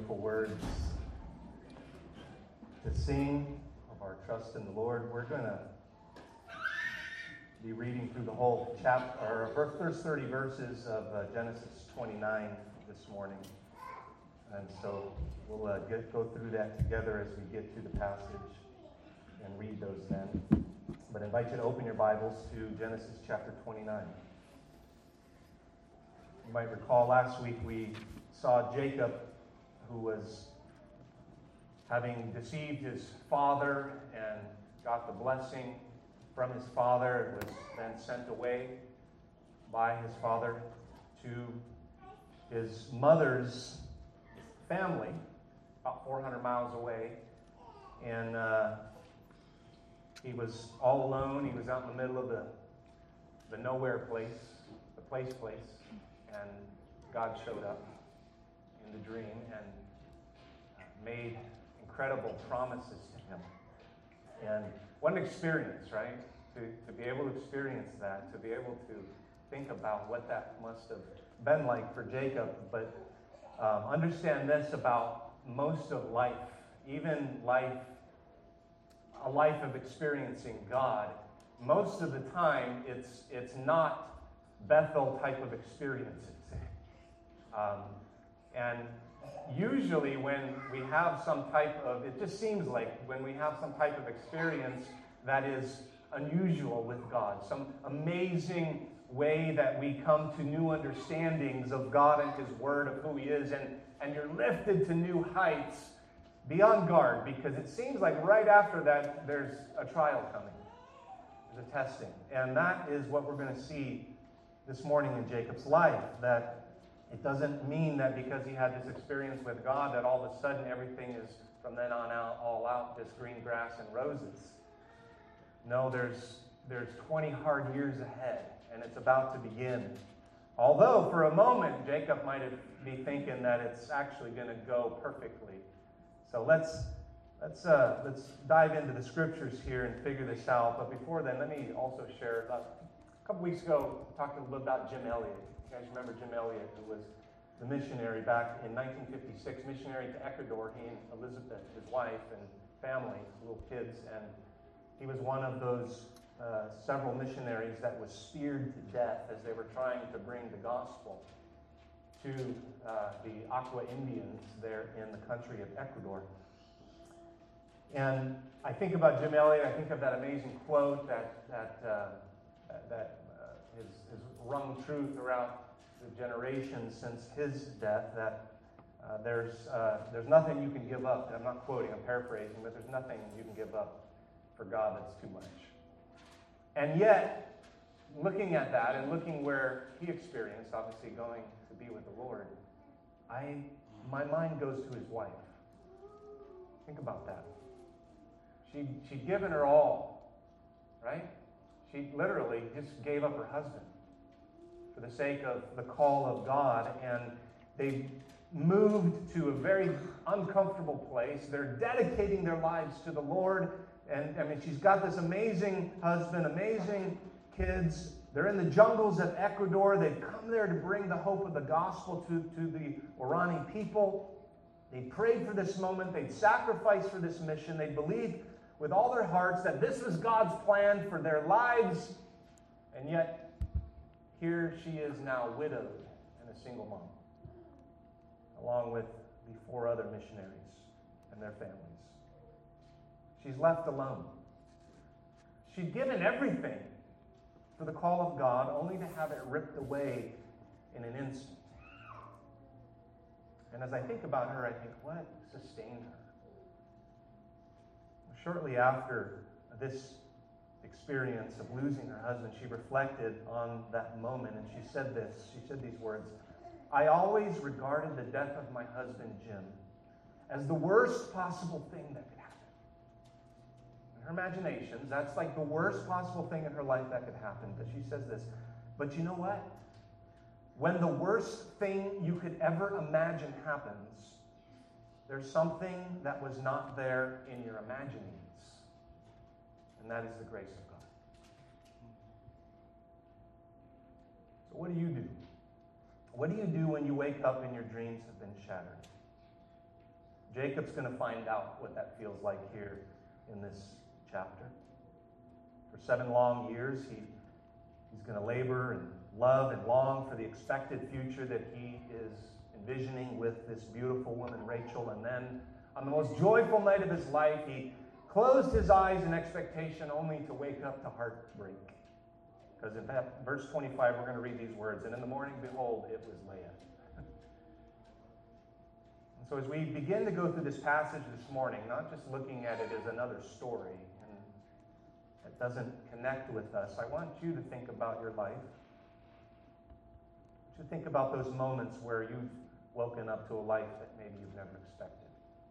beautiful words to sing of our trust in the Lord. We're going to be reading through the whole chapter, or first 30 verses of Genesis 29 this morning. And so we'll go through that together as we get to the passage and read those then. But I invite you to open your Bibles to Genesis chapter 29. You might recall last week we saw Jacob, who was having deceived his father and got the blessing from his father, was then sent away by his father to his mother's family, about 400 miles away. And he was all alone. He was out in the middle of the nowhere place, the place, and God showed up in the dream and made incredible promises to him. And what an experience, right? To be able to experience that, to be able to think about what that must have been like for Jacob. But understand this about most of life, even life, a life of experiencing God. Most of the time, it's not Bethel type of experiences. And usually when we have some type of, it just seems like when we have some type of experience that is unusual with God, some amazing way that we come to new understandings of God and His Word, of who He is, and you're lifted to new heights, be on guard, because it seems like right after that there's a trial coming. There's a testing. And that is what we're going to see this morning in Jacob's life, that it doesn't mean that because he had this experience with God that all of a sudden everything is from then on out, all out, just green grass and roses. No, there's 20 hard years ahead, and it's about to begin. Although for a moment Jacob might be thinking that it's actually going to go perfectly. So let's dive into the scriptures here and figure this out. But before then, let me also share. A couple weeks ago, I talked a little bit about Jim Elliot. You guys remember Jim Elliot, who was the missionary back in 1956, missionary to Ecuador. He and Elizabeth, his wife, and family, little kids, and he was one of those several missionaries that was speared to death as they were trying to bring the gospel to the Aqua Indians there in the country of Ecuador. And I think about Jim Elliot. I think of that amazing quote that has rung true throughout the generations since his death, that there's nothing you can give up. And I'm not quoting, I'm paraphrasing, but there's nothing you can give up for God that's too much. And yet, looking at that and looking where he experienced, obviously going to be with the Lord, my mind goes to his wife. Think about that. She'd given her all, right? She literally just gave up her husband for the sake of the call of God, and they moved to a very uncomfortable place. They're dedicating their lives to the Lord, and I mean, she's got this amazing husband, amazing kids. They're in the jungles of Ecuador. They've come there to bring the hope of the gospel to the Orani people. They prayed for this moment. They'd sacrificed for this mission. They believed with all their hearts that this was God's plan for their lives. And yet, here she is now widowed and a single mom, along with the 4 other missionaries and their families. She's left alone. She'd given everything for the call of God, only to have it ripped away in an instant. And as I think about her, I think, what sustained her? Shortly after this experience of losing her husband, she reflected on that moment, and she said this. She said these words: "I always regarded the death of my husband, Jim, as the worst possible thing that could happen." In her imaginations, that's like the worst possible thing in her life that could happen. But she says this: "But you know what? When the worst thing you could ever imagine happens, there's something that was not there in your imaginings, and that is the grace of God." So what do you do? What do you do when you wake up and your dreams have been shattered? Jacob's going to find out what that feels like here in this chapter. For 7 long years, he's going to labor and love and long for the expected future that he is envisioning with this beautiful woman, Rachel. And then, on the most joyful night of his life, he closed his eyes in expectation only to wake up to heartbreak. Because in verse 25, we're going to read these words. And in the morning, behold, it was Leah. And so as we begin to go through this passage this morning, not just looking at it as another story and that doesn't connect with us, I want you to think about your life. I want you to think about those moments where you've woken up to a life that maybe you've never expected.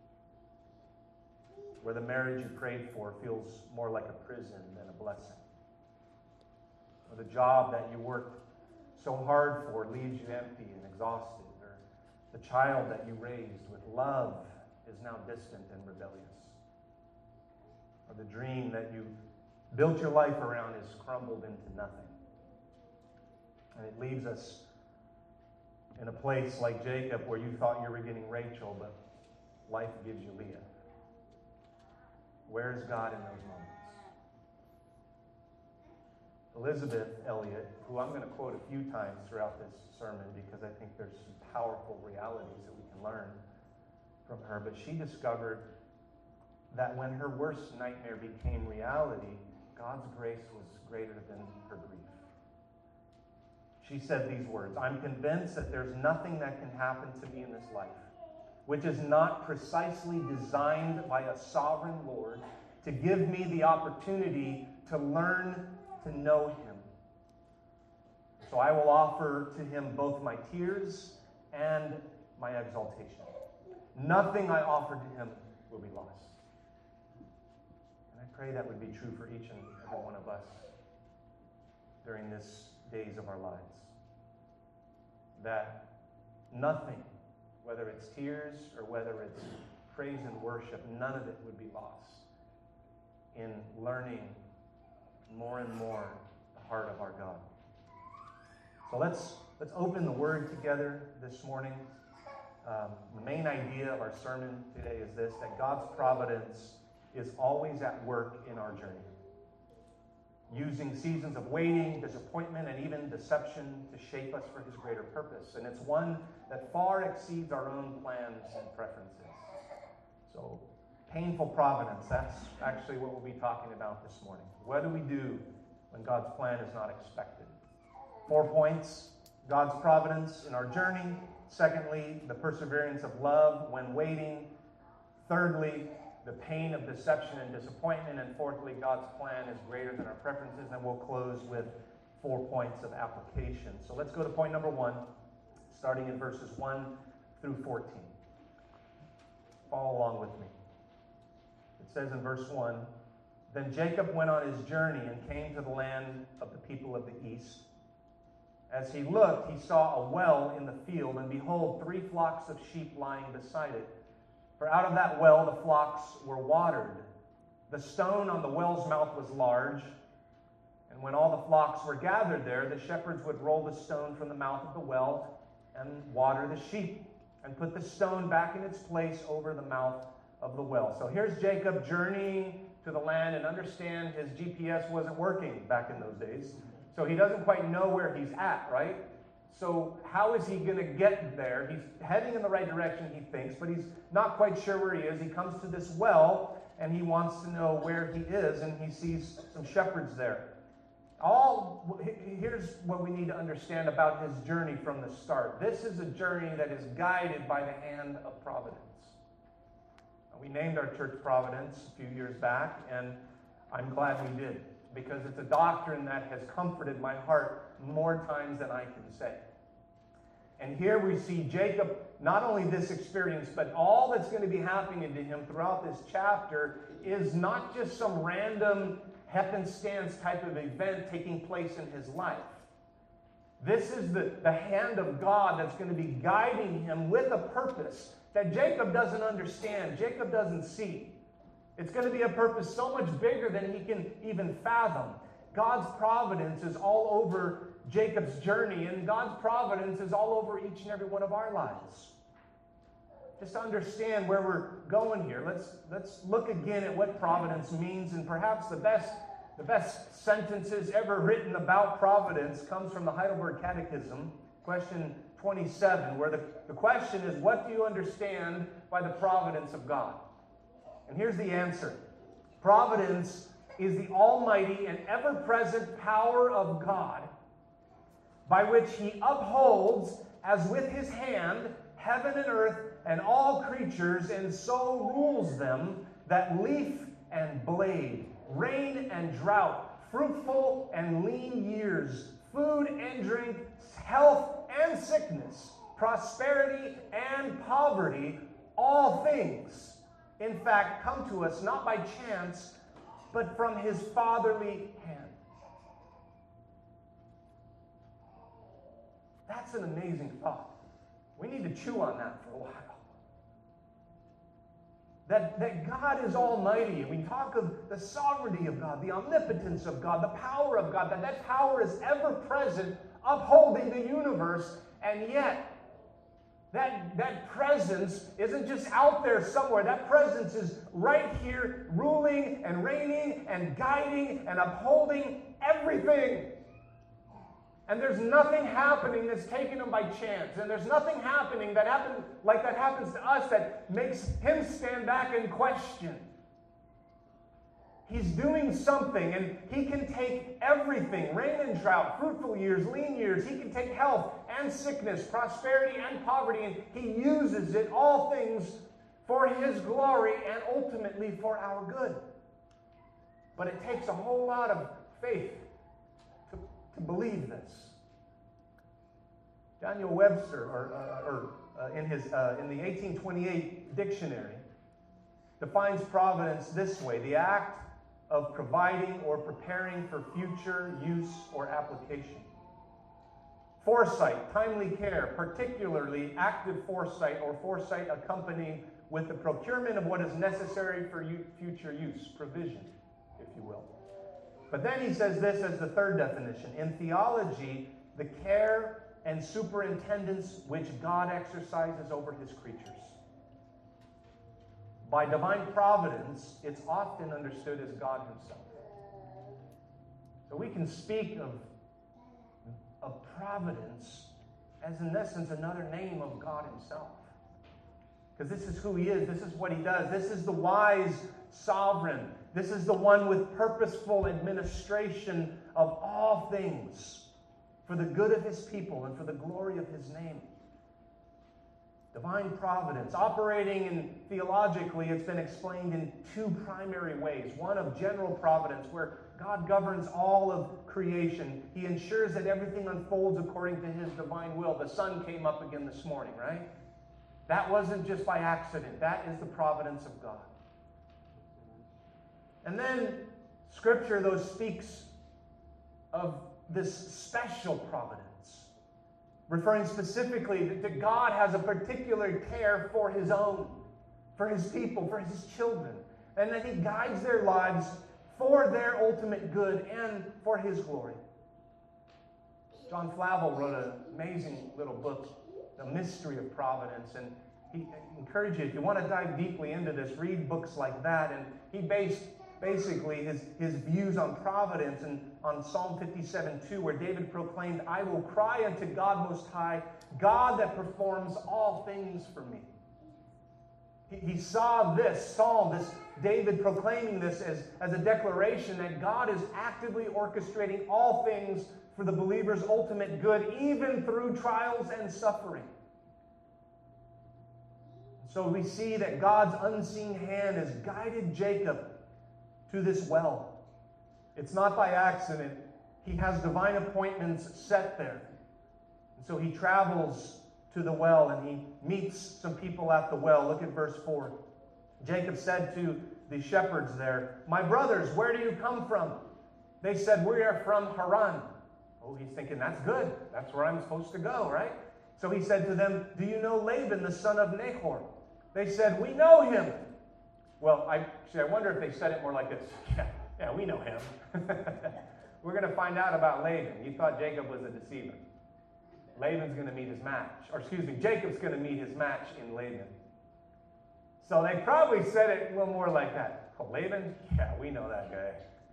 Where the marriage you prayed for feels more like a prison than a blessing. Or the job that you worked so hard for leaves you empty and exhausted. Or the child that you raised with love is now distant and rebellious. Or the dream that you built your life around is crumbled into nothing. And it leaves us in a place like Jacob where you thought you were getting Rachel, but life gives you Leah. Where's God in those moments? Elizabeth Elliot, who I'm going to quote a few times throughout this sermon because I think there's some powerful realities that we can learn from her, but she discovered that when her worst nightmare became reality, God's grace was greater than her grief. She said these words, "I'm convinced that there's nothing that can happen to me in this life which is not precisely designed by a sovereign Lord to give me the opportunity to learn to know him. So I will offer to him both my tears and my exaltation. Nothing I offer to him will be lost." And I pray that would be true for each and every one of us during these days of our lives. That nothing, whether it's tears or whether it's praise and worship, none of it would be lost in learning more and more the heart of our God. So let's open the Word together this morning. The main idea of our sermon today is this, that God's providence is always at work in our journey, using seasons of waiting, disappointment, and even deception to shape us for his greater purpose. And it's one that far exceeds our own plans and preferences. So, painful providence, that's actually what we'll be talking about this morning. What do we do when God's plan is not expected? 4 points: God's providence in our journey. Secondly, the perseverance of love when waiting. Thirdly, the pain of deception and disappointment. And fourthly, God's plan is greater than our preferences. And we'll close with 4 points of application. So let's go to point number 1, starting in verses 1 through 14. Follow along with me. It says in verse 1, "Then Jacob went on his journey and came to the land of the people of the east. As he looked, he saw a well in the field, and behold, 3 flocks of sheep lying beside it. For out of that well the flocks were watered. The stone on the well's mouth was large, and when all the flocks were gathered there, the shepherds would roll the stone from the mouth of the well and water the sheep, and put the stone back in its place over the mouth of the well." So here's Jacob journeying to the land, and understand his GPS wasn't working back in those days. So he doesn't quite know where he's at, right? So how is he going to get there? He's heading in the right direction, he thinks, but he's not quite sure where he is. He comes to this well, and he wants to know where he is, and he sees some shepherds there. Here's what we need to understand about his journey from the start. This is a journey that is guided by the hand of providence. We named our church Providence a few years back, and I'm glad we did, because it's a doctrine that has comforted my heart more times than I can say. And here we see Jacob, not only this experience, but all that's going to be happening to him throughout this chapter is not just some random happenstance type of event taking place in his life. This is the hand of God that's going to be guiding him with a purpose that Jacob doesn't understand, Jacob doesn't see. It's going to be a purpose so much bigger than he can even fathom. God's providence is all over Jacob's journey, and God's providence is all over each and every one of our lives. just to understand where we're going here, let's look again at what providence means, and perhaps the best sentences ever written about providence comes from the Heidelberg Catechism, question 27, where the question is, what do you understand by the providence of God? And here's the answer. Providence is the almighty and ever-present power of God, by which he upholds, as with his hand, heaven and earth and all creatures, and so rules them, that leaf and blade, rain and drought, fruitful and lean years, food and drink, health and sickness, prosperity and poverty, all things, in fact, come to us not by chance, but from his fatherly hand. That's an amazing thought. We need to chew on that for a while. That God is almighty. We talk of the sovereignty of God, the omnipotence of God, the power of God, that power is ever present, upholding the universe, and yet that presence isn't just out there somewhere. That presence is right here, ruling and reigning and guiding and upholding everything. And there's nothing happening that's taken him by chance. And there's nothing happening that happens to us that makes him stand back and question. He's doing something, and he can take everything, rain and drought, fruitful years, lean years. He can take health and sickness, prosperity and poverty, and he uses it, all things, for his glory and ultimately for our good. But it takes a whole lot of faith to believe this. Daniel Webster, in the 1828 dictionary, defines providence this way: the act of providing or preparing for future use or application. Foresight, timely care, particularly active foresight or foresight accompanied with the procurement of what is necessary for future use, provision, if you will. But then he says this as the third definition: in theology, the care and superintendence which God exercises over his creatures. By divine providence, it's often understood as God himself. So we can speak of providence as, in essence, another name of God himself. Because this is who he is. This is what he does. This is the wise sovereign. This is the one with purposeful administration of all things for the good of his people and for the glory of his name. Divine providence. Operating in theologically, it's been explained in two primary ways. One of general providence, where God governs all of creation. He ensures that everything unfolds according to his divine will. The sun came up again this morning, right? That wasn't just by accident. That is the providence of God. And then Scripture, though, speaks of this special providence, referring specifically that God has a particular care for his own, for his people, for his children, and that he guides their lives for their ultimate good and for his glory. John Flavel wrote an amazing little book, The Mystery of Providence, and he encouraged you, if you want to dive deeply into this, read books like that. And he based basically his views on providence and on Psalm 57:2, where David proclaimed, "I will cry unto God Most High, God that performs all things for me." He saw this psalm, this David proclaiming this as a declaration that God is actively orchestrating all things for the believer's ultimate good, even through trials and suffering. So we see that God's unseen hand has guided Jacob to this well. It's not by accident. He has divine appointments set there. And so he travels to the well and he meets some people at the well. Look at verse 4. Jacob said to the shepherds there, "My brothers, where do you come from?" They said, "We are from Haran." Oh, he's thinking, that's good. That's where I'm supposed to go, right? So he said to them, "Do you know Laban, the son of Nahor?" They said, "We know him." Well, I wonder if they said it more like this. Yeah, we know him. We're going to find out about Laban. You thought Jacob was a deceiver. Laban's going to meet his match. Or excuse me, Jacob's going to meet his match in Laban. So they probably said it a little more like that. Oh, Laban? Yeah, we know that guy.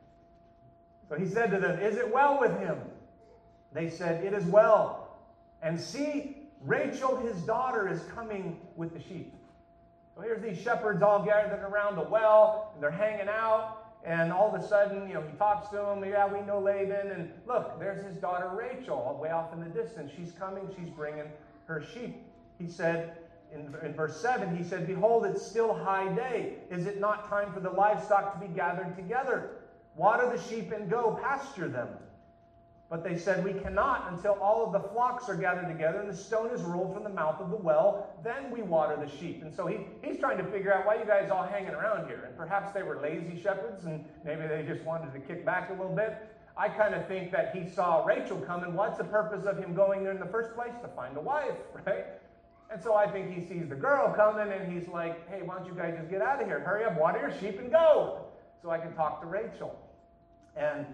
So he said to them, is it well with him? They said, it is well. And see, Rachel, his daughter, is coming with the sheep. So here's these shepherds all gathered around the well, and they're hanging out. And all of a sudden, he talks to them. Yeah, we know Laban. And look, there's his daughter Rachel, way off in the distance. She's coming. She's bringing her sheep. He said, in verse 7, he said, behold, it's still high day. Is it not time for the livestock to be gathered together? Water the sheep and go, pasture them. But they said, we cannot until all of the flocks are gathered together and the stone is rolled from the mouth of the well. Then we water the sheep. And so he's trying to figure out why you guys all hanging around here. And perhaps they were lazy shepherds and maybe they just wanted to kick back a little bit. I kind of think that he saw Rachel coming. What's the purpose of him going there in the first place? To find a wife, right? And so I think he sees the girl coming and he's like, hey, why don't you guys just get out of here? Hurry up, water your sheep and go so I can talk to Rachel. And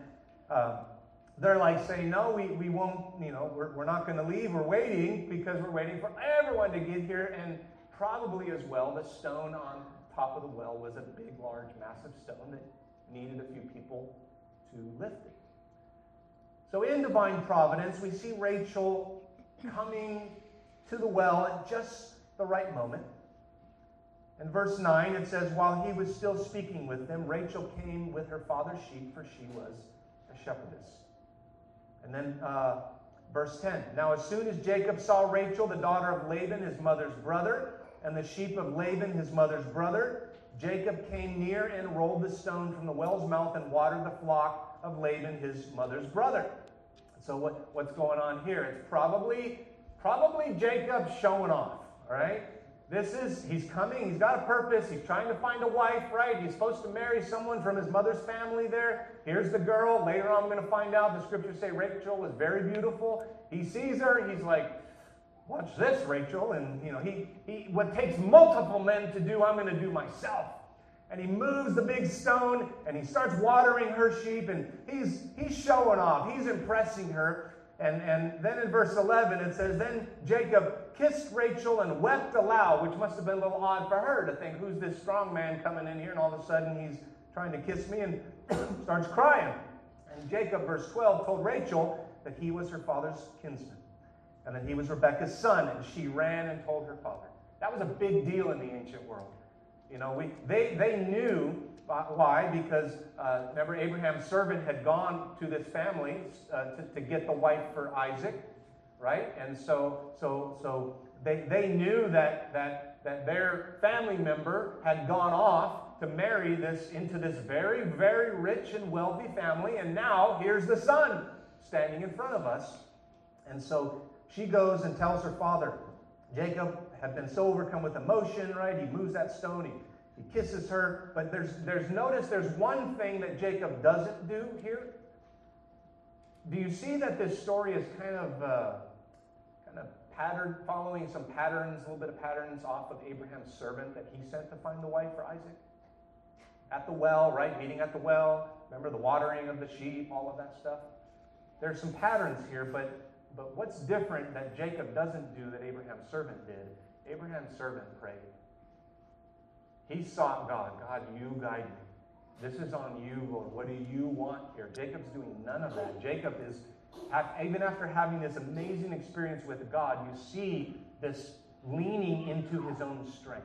they're like saying, no, we won't, we're not going to leave. We're waiting because we're waiting for everyone to get here. And probably as well, the stone on top of the well was a big, large, massive stone that needed a few people to lift it. So in divine providence, we see Rachel coming to the well at just the right moment. In verse 9, it says, while he was still speaking with them, Rachel came with her father's sheep, for she was a shepherdess. And then verse 10, now as soon as Jacob saw Rachel, the daughter of Laban, his mother's brother, and the sheep of Laban, his mother's brother, Jacob came near and rolled the stone from the well's mouth and watered the flock of Laban, his mother's brother. So what's going on here? It's probably Jacob showing off, all right? He's coming, he's got a purpose, he's trying to find a wife, right? He's supposed to marry someone from his mother's family there. Here's the girl. Later on, I'm going to find out, the scriptures say Rachel was very beautiful. He sees her, he's like, watch this, Rachel. And, he what takes multiple men to do, I'm going to do myself. And he moves the big stone, and he starts watering her sheep, and he's showing off. He's impressing her. And then in verse 11, it says, then Jacob kissed Rachel and wept aloud, which must have been a little odd for her to think, who's this strong man coming in here? And all of a sudden, he's trying to kiss me and starts crying. And Jacob, verse 12, told Rachel that he was her father's kinsman and that he was Rebekah's son. And she ran and told her father. That was a big deal in the ancient world. They knew. Why? Because remember, Abraham's servant had gone to this family to get the wife for Isaac, right? And so they knew that their family member had gone off to marry into this very, very rich and wealthy family, and now here's the son standing in front of us. And so she goes and tells her father. Jacob had been so overcome with emotion, right? He moves that stone. He kisses her, but there's one thing that Jacob doesn't do here. Do you see that this story is kind of patterned, following some patterns, a little bit of patterns off of Abraham's servant that he sent to find the wife for Isaac? At the well, right? Meeting at the well. Remember the watering of the sheep, all of that stuff? There's some patterns here, but what's different that Jacob doesn't do that Abraham's servant did? Abraham's servant prayed. He sought God. God, you guide me. This is on you, Lord. What do you want here? Jacob's doing none of that. Jacob is, even after having this amazing experience with God, you see this leaning into his own strength.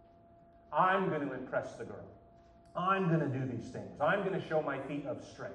I'm going to impress the girl. I'm going to do these things. I'm going to show my feet of strength.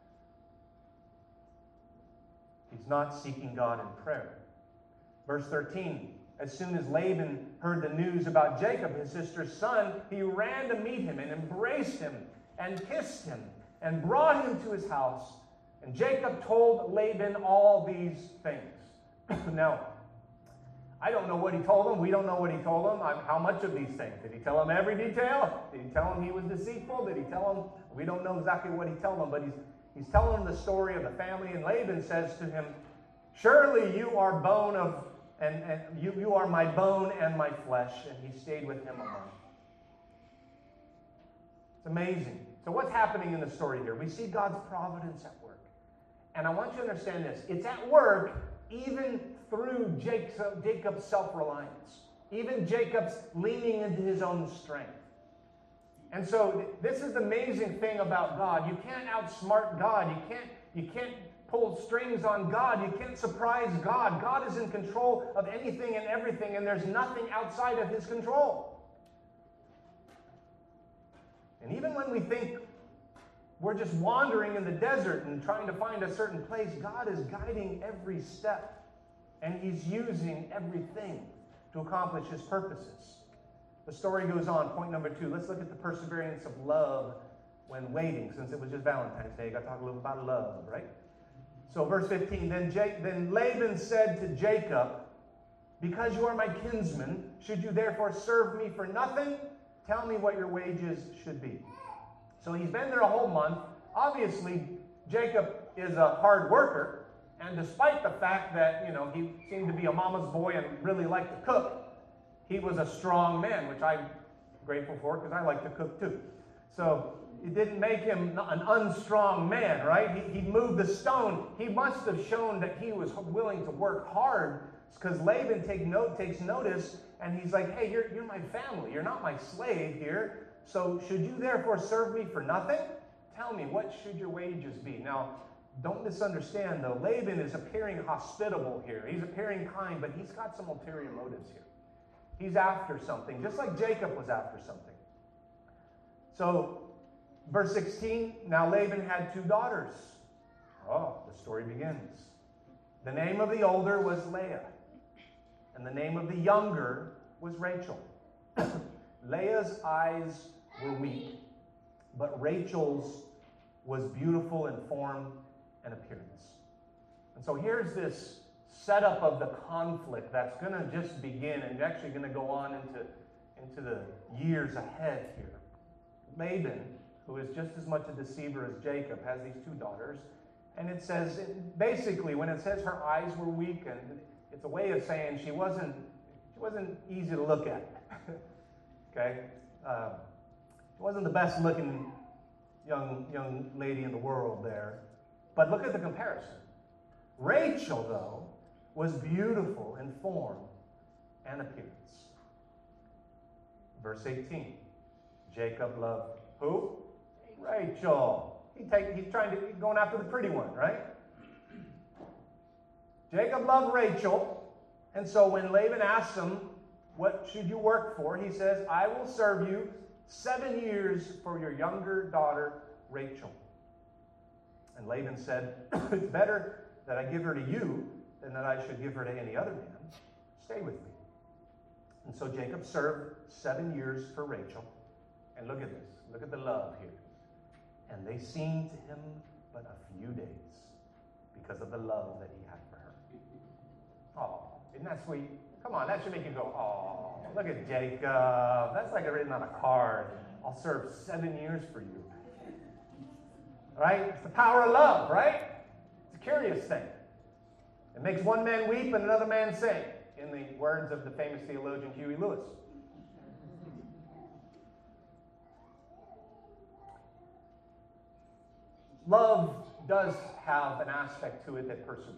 He's not seeking God in prayer. Verse 13. As soon as Laban heard the news about Jacob, his sister's son, he ran to meet him and embraced him and kissed him and brought him to his house. And Jacob told Laban all these things. Now, I don't know what he told him. We don't know what he told him. How much of these things? Did he tell him every detail? Did he tell him he was deceitful? Did he tell him? We don't know exactly what he told him, but he's telling him the story of the family. And Laban says to him, surely you are bone of... And you are my bone and my flesh. And he stayed with him alone. It's amazing. So what's happening in the story here? We see God's providence at work. And I want you to understand this. It's at work even through Jacob's self-reliance. Even Jacob's leaning into his own strength. And so this is the amazing thing about God. You can't outsmart God. You can't pull strings on God. You can't surprise God. God is in control of anything and everything, and there's nothing outside of his control. And even when we think we're just wandering in the desert and trying to find a certain place, God is guiding every step, and he's using everything to accomplish his purposes. The story goes on. Point number 2. Let's look at the perseverance of love when waiting. Since it was just Valentine's Day, I got to talk a little about love, right? So verse 15, then Laban said to Jacob, because you are my kinsman, should you therefore serve me for nothing? Tell me what your wages should be. So he's been there a whole month. Obviously, Jacob is a hard worker. And despite the fact that, he seemed to be a mama's boy and really liked to cook, he was a strong man, which I'm grateful for because I like to cook too. So it didn't make him an unstrong man, right? He moved the stone. He must have shown that he was willing to work hard, because Laban takes notice, and he's like, hey, you're my family. You're not my slave here. So should you therefore serve me for nothing? Tell me, what should your wages be? Now, don't misunderstand, though. Laban is appearing hospitable here. He's appearing kind, but he's got some ulterior motives here. He's after something, just like Jacob was after something. So, verse 16, now Laban had 2 daughters. Oh, the story begins. The name of the older was Leah, and the name of the younger was Rachel. Leah's eyes were weak, but Rachel's was beautiful in form and appearance. And so here's this setup of the conflict that's going to just begin and actually going to go on into the years ahead here. Laban, who is just as much a deceiver as Jacob, has these 2 daughters. And it says, basically, when it says her eyes were weak, and it's a way of saying she wasn't easy to look at. Okay? She wasn't the best looking young lady in the world there. But look at the comparison. Rachel, though, was beautiful in form and appearance. Verse 18. Jacob loved who? Rachel. He's going after the pretty one, right? Jacob loved Rachel, and so when Laban asked him, what should you work for? He says, I will serve you 7 years for your younger daughter, Rachel. And Laban said, it's better that I give her to you than that I should give her to any other man. Stay with me. And so Jacob served 7 years for Rachel. And look at this. Look at the love here. And they seemed to him but a few days because of the love that he had for her. Oh, isn't that sweet? Come on, that should make you go, oh, look at Jacob. That's like written on a card. I'll serve 7 years for you. Right? It's the power of love, right? It's a curious thing. It makes one man weep and another man sing, in the words of the famous theologian Huey Lewis. Love does have an aspect to it that perseveres.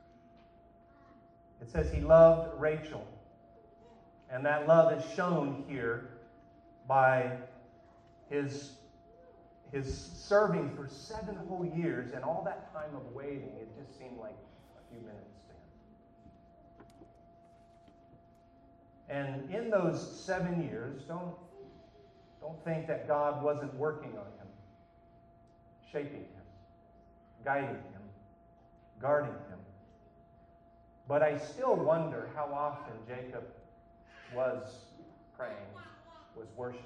It says he loved Rachel. And that love is shown here by his serving for 7 whole years, and all that time of waiting, it just seemed like a few minutes to him. And in those 7 years, don't think that God wasn't working on him, shaping him, guiding him, guarding him. But I still wonder how often Jacob was praying, was worshiping.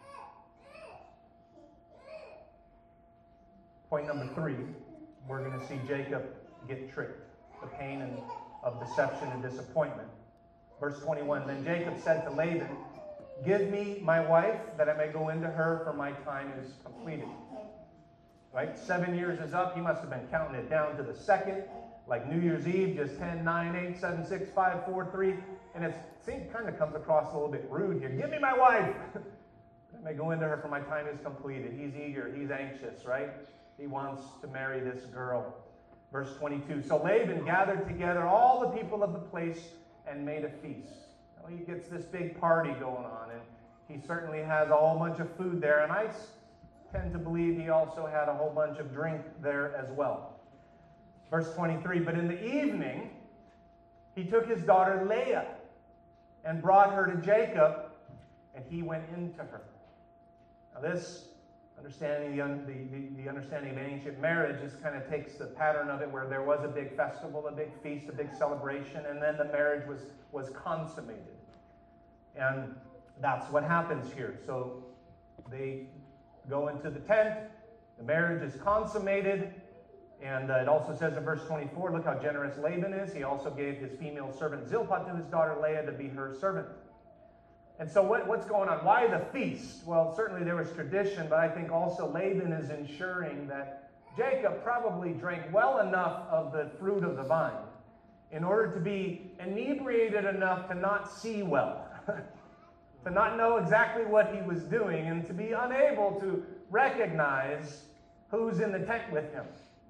Point number 3, we're going to see Jacob get tricked. The pain of deception and disappointment. Verse 21, then Jacob said to Laban, give me my wife that I may go into her, for my time is completed. Right? 7 years is up. He must have been counting it down to the second, like New Year's Eve, just 10, 9, 8, 7, 6, 5, 4, 3. And it kind of comes across a little bit rude here. Give me my wife. I may go into her, for my time is completed. He's eager. He's anxious, right? He wants to marry this girl. Verse 22, so Laban gathered together all the people of the place and made a feast. He gets this big party going on, and he certainly has a whole bunch of food there, and I tend to believe he also had a whole bunch of drink there as well. Verse 23, but in the evening, he took his daughter Leah and brought her to Jacob, and he went into her. Now this understanding, the understanding of ancient marriage, just kind of takes the pattern of it where there was a big festival, a big feast, a big celebration, and then the marriage was consummated. And that's what happens here. So they go into the tent, the marriage is consummated, and it also says in verse 24, look how generous Laban is. He also gave his female servant Zilpah to his daughter Leah to be her servant. And so what's going on? Why the feast? Well, certainly there was tradition, but I think also Laban is ensuring that Jacob probably drank well enough of the fruit of the vine in order to be inebriated enough to not see well, to not know exactly what he was doing, and to be unable to recognize who's in the tent with him.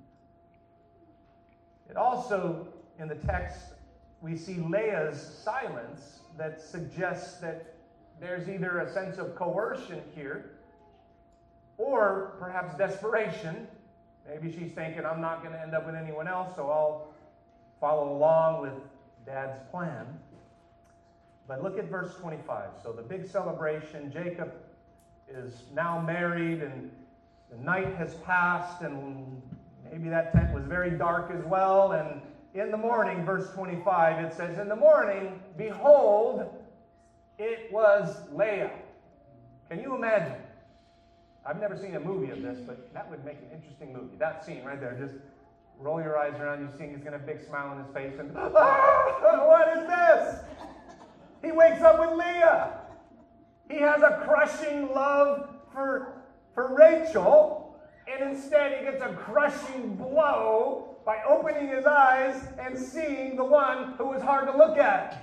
It also, in the text, we see Leah's silence that suggests that there's either a sense of coercion here or perhaps desperation. Maybe she's thinking, I'm not going to end up with anyone else, so I'll follow along with Dad's plan. But look at verse 25. So the big celebration, Jacob is now married, and the night has passed, and maybe that tent was very dark as well. And in the morning, verse 25, it says, in the morning, behold, it was Leah. Can you imagine? I've never seen a movie of this, but that would make an interesting movie. That scene right there, just roll your eyes around, you see he's going to have a big smile on his face, and what is this? He wakes up with Leah. He has a crushing love for Rachel, and instead he gets a crushing blow by opening his eyes and seeing the one who was hard to look at.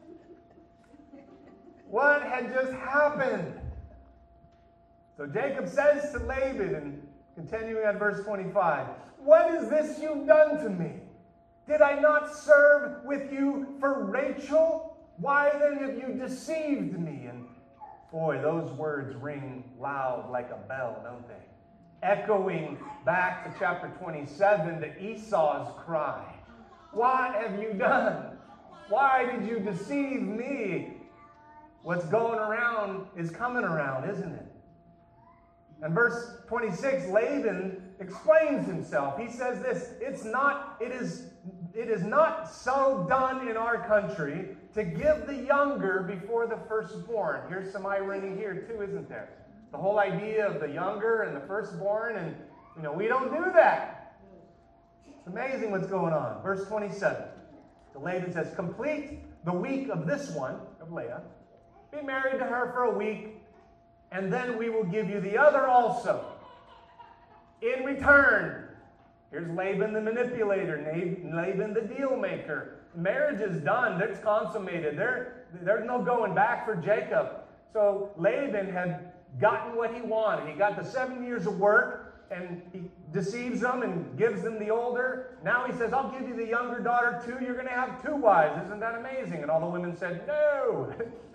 What had just happened? So Jacob says to Laban, and continuing on verse 25, what is this you've done to me? Did I not serve with you for Rachel? Why then have you deceived me? And boy, those words ring loud like a bell, don't they? Echoing back to chapter 27 to Esau's cry. What have you done? Why did you deceive me? What's going around is coming around, isn't it? And verse 26, Laban explains himself. He says this, it is not so done in our country to give the younger before the firstborn. Here's some irony here too, isn't there? The whole idea of the younger and the firstborn, and we don't do that. It's amazing what's going on. Verse 27, the Laban says, complete the week of this one, of Leah, be married to her for a week, and then we will give you the other also. In return, here's Laban the manipulator, Laban the deal maker. Marriage is done. It's consummated. There's no going back for Jacob. So Laban had gotten what he wanted. He got the 7 years of work, and he deceives them and gives them the older. Now he says, I'll give you the younger daughter too. You're going to have 2 wives. Isn't that amazing? And all the women said, no.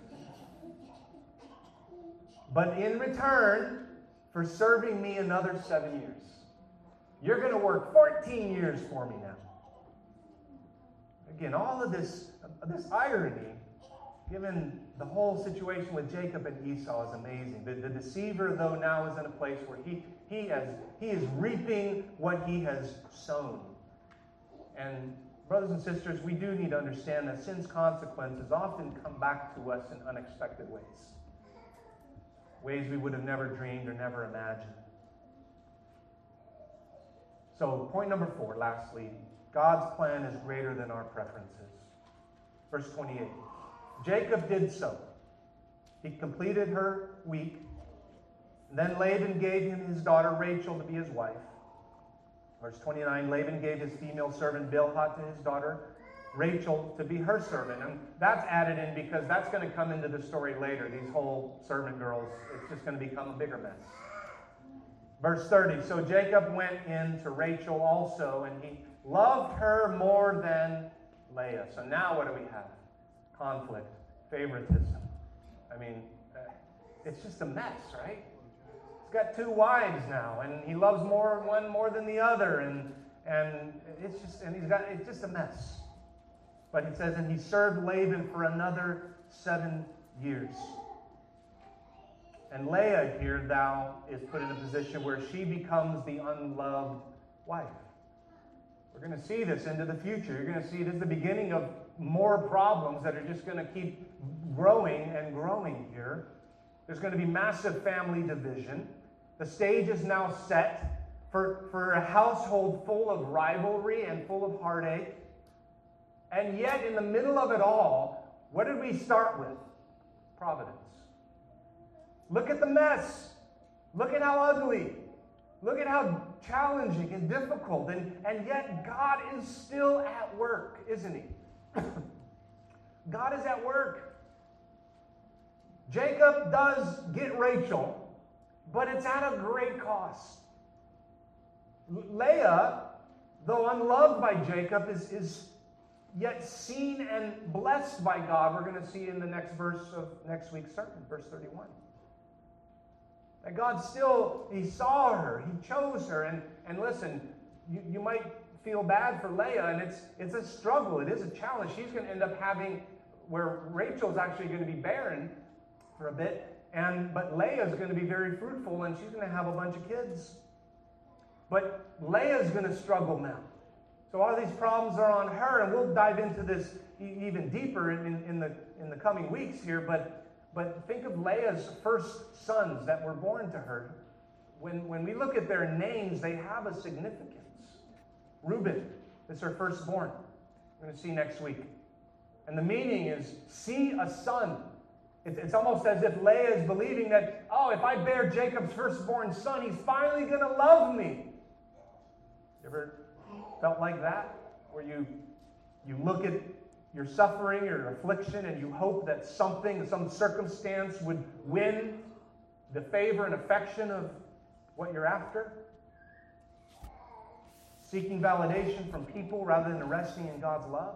But in return for serving me another 7 years, you're going to work 14 years for me now. Again, all of this irony, given the whole situation with Jacob and Esau, is amazing. The deceiver, though, now is in a place where he is reaping what he has sown. And brothers and sisters, we do need to understand that sin's consequences often come back to us in unexpected ways. Ways we would have never dreamed or never imagined. So, point number 4, lastly, God's plan is greater than our preferences. Verse 28. Jacob did so. He completed her week. Then Laban gave him his daughter Rachel to be his wife. Verse 29, Laban gave his female servant Bilhah to his daughter Rachel to be her servant. And that's added in because that's going to come into the story later. These whole servant girls, it's just going to become a bigger mess. Verse 30, so Jacob went in to Rachel also, and he loved her more than Leah. So now what do we have? Conflict. favoritism. I mean, it's just a mess, right? He's got 2 wives now, and he loves one more than the other, and it's just a mess. But he says, and he served Laban for another 7 years. And Leah here now is put in a position where she becomes the unloved wife. We're going to see this into the future. You're going to see it as the beginning of more problems that are just going to keep growing and growing here. There's going to be massive family division. The stage is now set for a household full of rivalry and full of heartache. And yet, in the middle of it all, what did we start with? Providence. Look at the mess. Look at how ugly. Look at how challenging and difficult. And yet, God is still at work, isn't he? God is at work. Jacob does get Rachel, but it's at a great cost. Leah, though unloved by Jacob, is yet seen and blessed by God. We're going to see in the next verse of next week's sermon, verse 31. That God still, he saw her, he chose her. And listen, you might feel bad for Leah, and it's a struggle, it is a challenge. She's going to end up having, where Rachel's actually going to be barren for a bit, but Leah's going to be very fruitful, and she's going to have a bunch of kids. But Leah's going to struggle now. So all of these problems are on her, and we'll dive into this even deeper in the coming weeks here. But think of Leah's first sons that were born to her. When we look at their names, they have a significance. Reuben is her firstborn. We're going to see next week. And the meaning is, see a son. It's almost as if Leah is believing that, oh, if I bear Jacob's firstborn son, he's finally going to love me. You ever felt like that? Where you look at your suffering or your affliction and you hope that some circumstance would win the favor and affection of what you're after? Seeking validation from people rather than resting in God's love?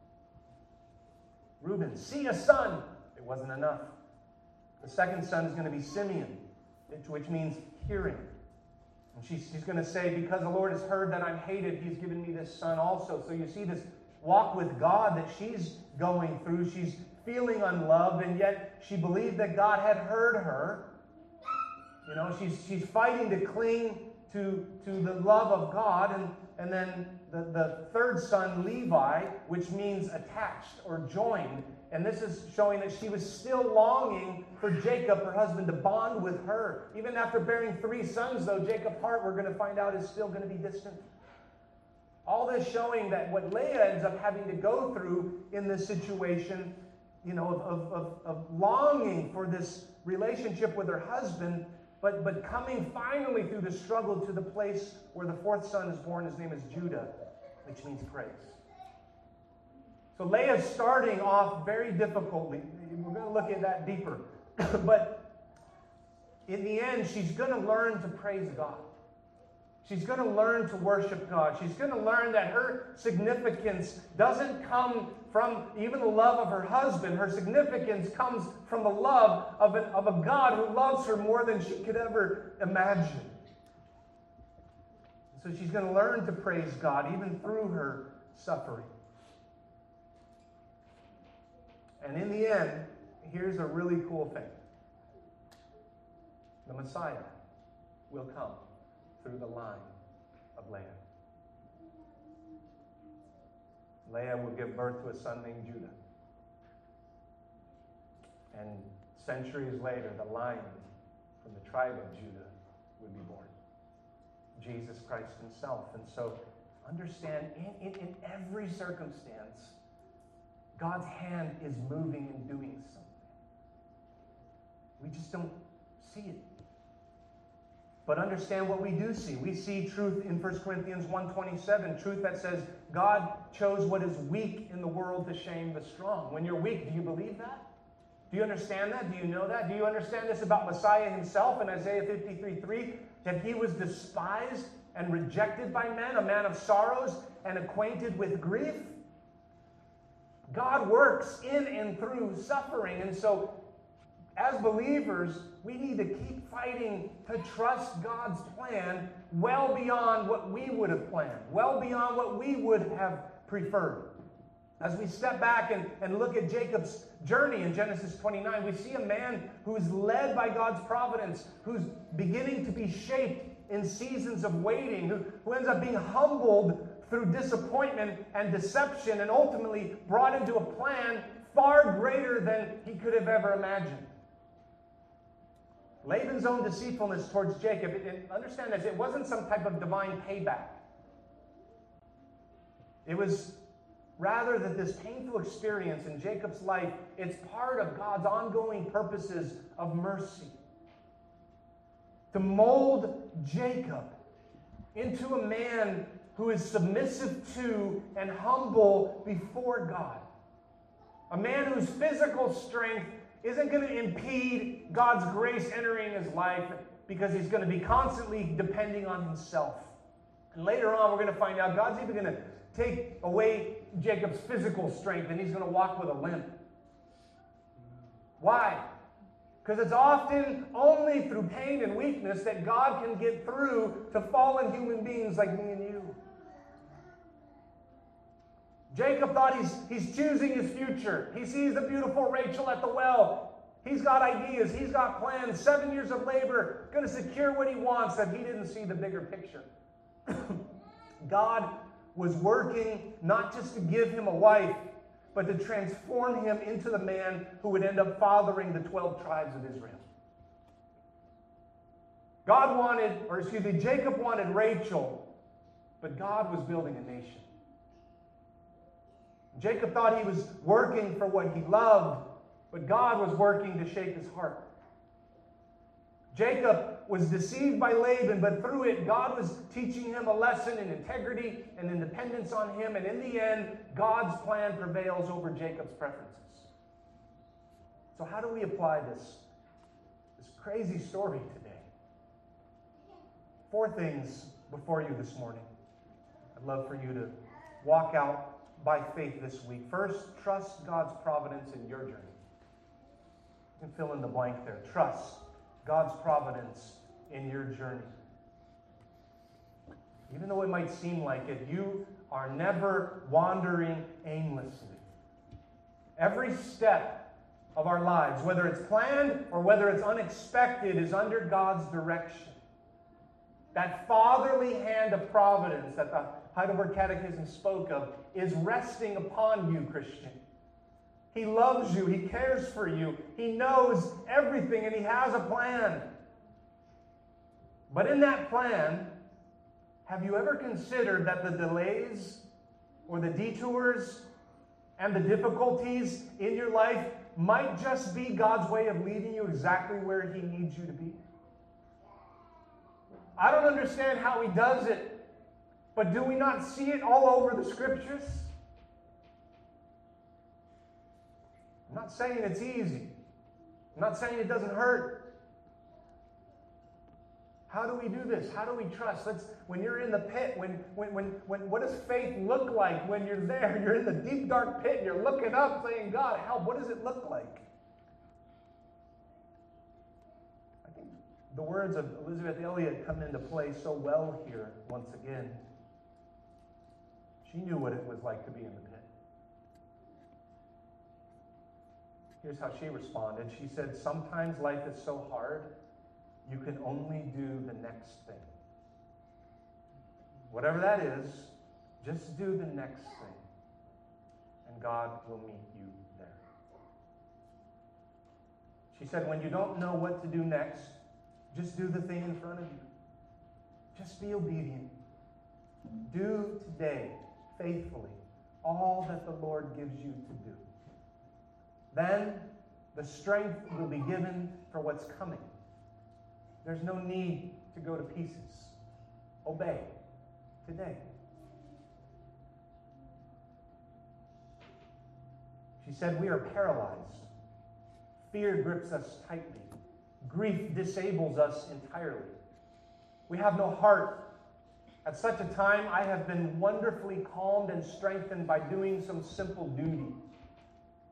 Reuben, see a son. It wasn't enough. The second son is going to be Simeon, which means hearing. And she's going to say, because the Lord has heard that I'm hated, he's given me this son also. So you see this walk with God that she's going through. She's feeling unloved, and yet she believed that God had heard her. You know, she's fighting to cling to the love of God. And then the third son, Levi, which means attached or joined. And this is showing that she was still longing for Jacob, her husband, to bond with her. Even after bearing 3 sons, though, Jacob's heart, we're going to find out, is still going to be distant. All this showing that what Leah ends up having to go through in this situation, you know, of longing for this relationship with her husband, but coming finally through the struggle to the place where the 4th son is born. His name is Judah, which means praise. So Leah's starting off very difficultly. We're going to look at that deeper. But in the end, she's going to learn to praise God. She's going to learn to worship God. She's going to learn that her significance doesn't come from even the love of her husband. Her significance comes from the love of a God who loves her more than she could ever imagine. So she's going to learn to praise God even through her suffering. And in the end, here's a really cool thing. The Messiah will come through the line of Leah. Leah will give birth to a son named Judah. And centuries later, the lion from the tribe of Judah would be born. Jesus Christ himself. And so understand, in every circumstance, God's hand is moving and doing something. We just don't see it. But understand what we do see. We see truth in 1 Corinthians 1:27, truth that says God chose what is weak in the world to shame the strong. When you're weak, do you believe that? Do you understand that? Do you know that? Do you understand this about Messiah himself in Isaiah 53:3? That he was despised and rejected by men, a man of sorrows and acquainted with grief? God works in and through suffering. And so, as believers, we need to keep fighting to trust God's plan well beyond what we would have planned, well beyond what we would have preferred. As we step back and look at Jacob's journey in Genesis 29, we see a man who is led by God's providence, who's beginning to be shaped in seasons of waiting, who ends up being humbled through disappointment and deception, and ultimately brought into a plan far greater than he could have ever imagined. Laban's own deceitfulness towards Jacob, understand this, it wasn't some type of divine payback. It was rather that this painful experience in Jacob's life, it's part of God's ongoing purposes of mercy. To mold Jacob into a man who is submissive to and humble before God. A man whose physical strength isn't going to impede God's grace entering his life because he's going to be constantly depending on himself. And later on, we're going to find out God's even going to take away Jacob's physical strength and he's going to walk with a limp. Why? Because it's often only through pain and weakness that God can get through to fallen human beings like me and you. Jacob thought he's choosing his future. He sees the beautiful Rachel at the well. He's got ideas. He's got plans. 7 years of labor, going to secure what he wants, that he didn't see the bigger picture. God was working not just to give him a wife, but to transform him into the man who would end up fathering the 12 tribes of Israel. Jacob wanted Rachel, but God was building a nation. Jacob thought he was working for what he loved, but God was working to shape his heart. Jacob was deceived by Laban, but through it, God was teaching him a lesson in integrity and in dependence on him. And in the end, God's plan prevails over Jacob's preferences. So how do we apply this crazy story today? 4 things before you this morning. I'd love for you to walk out by faith this week. First, trust God's providence in your journey. You can fill in the blank there. Trust God's providence in your journey. Even though it might seem like it, you are never wandering aimlessly. Every step of our lives, whether it's planned or whether it's unexpected, is under God's direction. That fatherly hand of providence that the Heidelberg Catechism spoke of is resting upon you, Christian. He loves you. He cares for you. He knows everything, and he has a plan. But in that plan, have you ever considered that the delays or the detours and the difficulties in your life might just be God's way of leading you exactly where he needs you to be? I don't understand how he does it, but do we not see it all over the scriptures? I'm not saying it's easy. I'm not saying it doesn't hurt. How do we do this? How do we trust? When you're in the pit, what does faith look like when you're there? You're in the deep, dark pit, and you're looking up saying, God, help. What does it look like? I think the words of Elizabeth Elliot come into play so well here once again. She knew what it was like to be in the pit. Here's how she responded. She said, sometimes life is so hard, you can only do the next thing. Whatever that is, just do the next thing, and God will meet you there. She said, when you don't know what to do next, just do the thing in front of you. Just be obedient. Do today, faithfully, all that the Lord gives you to do. Then the strength will be given for what's coming. There's no need to go to pieces. Obey today. She said, we are paralyzed. Fear grips us tightly. Grief disables us entirely. We have no heart. At such a time, I have been wonderfully calmed and strengthened by doing some simple duty.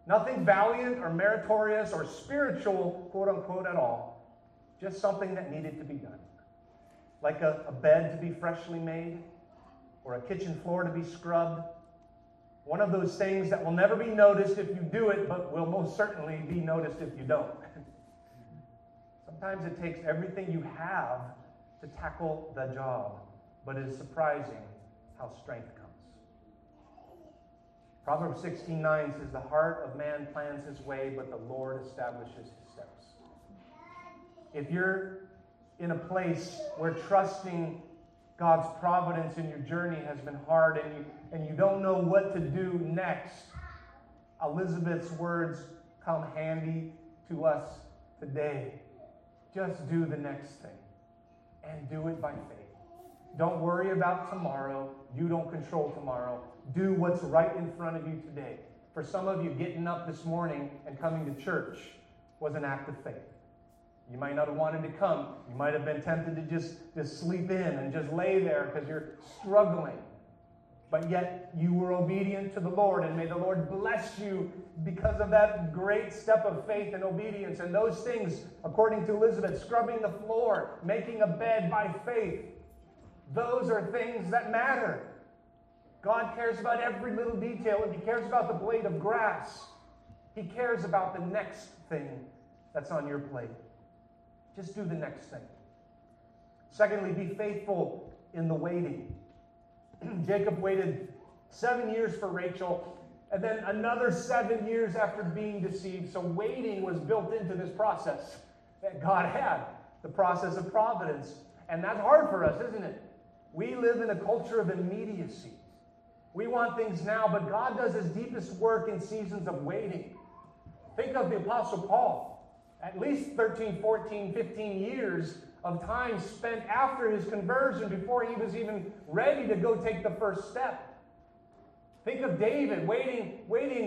Nothing valiant or meritorious or spiritual, quote unquote, at all. Just something that needed to be done. Like a bed to be freshly made, or a kitchen floor to be scrubbed. One of those things that will never be noticed if you do it, but will most certainly be noticed if you don't. Sometimes it takes everything you have to tackle the job, but it is surprising how strength comes. Proverbs 16:9 says, "The heart of man plans his way, but the Lord establishes his steps." If you're in a place where trusting God's providence in your journey has been hard and you don't know what to do next, Elizabeth's words come handy to us today. Just do the next thing and do it by faith. Don't worry about tomorrow. You don't control tomorrow. Do what's right in front of you today. For some of you, getting up this morning and coming to church was an act of faith. You might not have wanted to come. You might have been tempted to just sleep in and just lay there because you're struggling. But yet you were obedient to the Lord, and may the Lord bless you because of that great step of faith and obedience. And those things, according to Elizabeth, scrubbing the floor, making a bed by faith, those are things that matter. God cares about every little detail. If He cares about the blade of grass, He cares about the next thing that's on your plate. Just do the next thing. Secondly, be faithful in the waiting. Jacob waited 7 years for Rachel, and then another 7 years after being deceived. So waiting was built into this process that God had, the process of providence. And that's hard for us, isn't it? We live in a culture of immediacy. We want things now, but God does His deepest work in seasons of waiting. Think of the Apostle Paul. At least 13, 14, 15 years of time spent after his conversion before he was even ready to go take the first step. Think of David waiting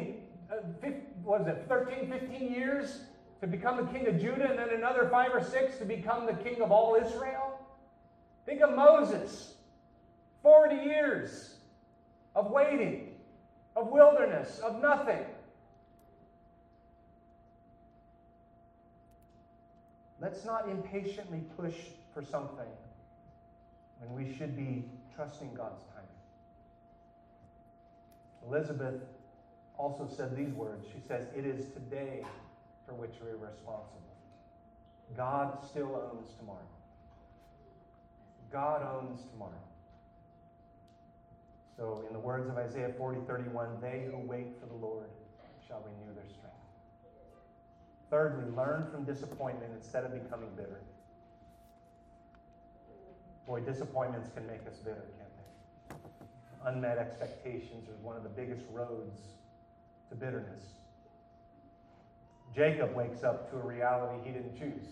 13, 15 years to become the king of Judah, and then another 5 or 6 to become the king of all Israel. Think of Moses, 40 years of waiting, of wilderness, of nothing. Let's not impatiently push for something when we should be trusting God's timing. Elizabeth also said these words. She says, "It is today for which we are responsible." God still owns tomorrow. God owns tomorrow. So in the words of Isaiah 40:31, "They who wait for the Lord shall renew their strength." Thirdly, learn from disappointment instead of becoming bitter. Boy, disappointments can make us bitter, can't they? Unmet expectations are one of the biggest roads to bitterness. Jacob wakes up to a reality he didn't choose.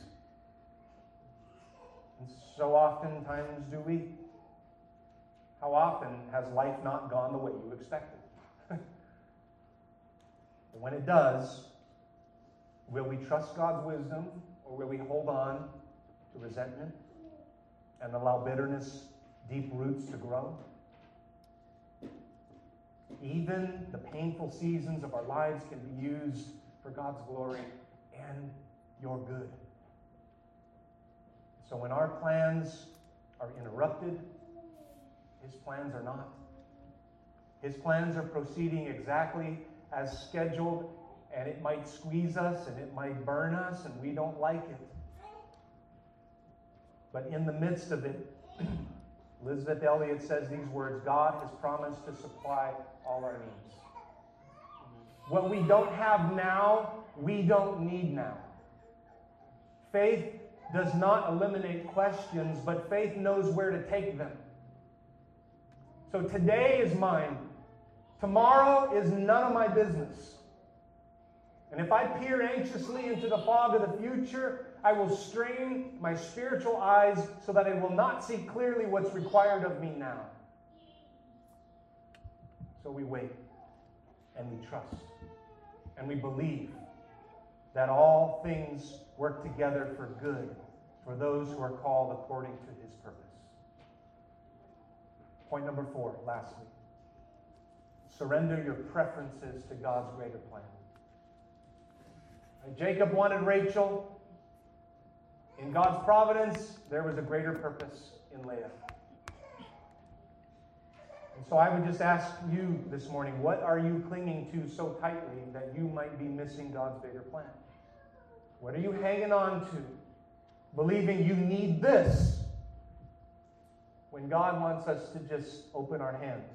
And so oftentimes do we. How often has life not gone the way you expected? But when it does, will we trust God's wisdom, or will we hold on to resentment and allow bitterness deep roots to grow? Even the painful seasons of our lives can be used for God's glory and your good. So when our plans are interrupted, His plans are not. His plans are proceeding exactly as scheduled, and it might squeeze us and it might burn us and we don't like it. But in the midst of it, Elizabeth Elliot says these words, "God has promised to supply all our needs." What we don't have now, we don't need now. Faith does not eliminate questions, but faith knows where to take them. So today is mine. Tomorrow is none of my business. And if I peer anxiously into the fog of the future, I will strain my spiritual eyes so that I will not see clearly what's required of me now. So we wait, and we trust, and we believe that all things work together for good for those who are called according to His purpose. Point number 4, lastly. Surrender your preferences to God's greater plan. Jacob wanted Rachel. In God's providence, there was a greater purpose in Leah. And so I would just ask you this morning, what are you clinging to so tightly that you might be missing God's bigger plan? What are you hanging on to, believing you need this, when God wants us to just open our hands?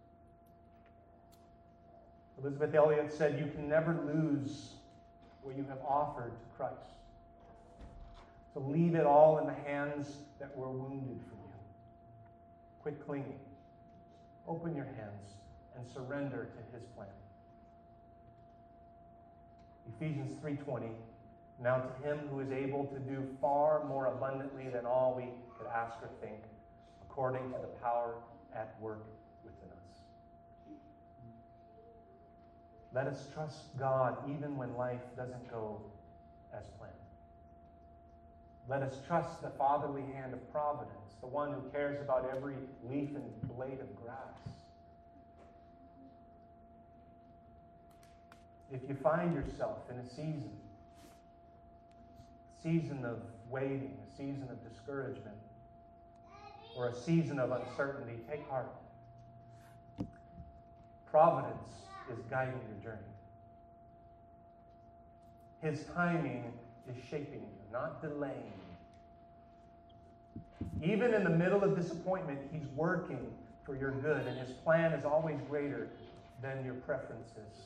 Elizabeth Elliot said, you can never lose what you have offered to Christ. So leave it all in the hands that were wounded for you. Quit clinging. Open your hands and surrender to His plan. Ephesians 3:20, now to Him who is able to do far more abundantly than all we could ask or think, according to the power at work within us. Let us trust God even when life doesn't go as planned. Let us trust the fatherly hand of providence, the one who cares about every leaf and blade of grass. If you find yourself in a season of waiting, a season of discouragement, or a season of uncertainty, take heart. Providence is guiding your journey. His timing is shaping you, not delaying you. Even in the middle of disappointment, He's working for your good, and His plan is always greater than your preferences.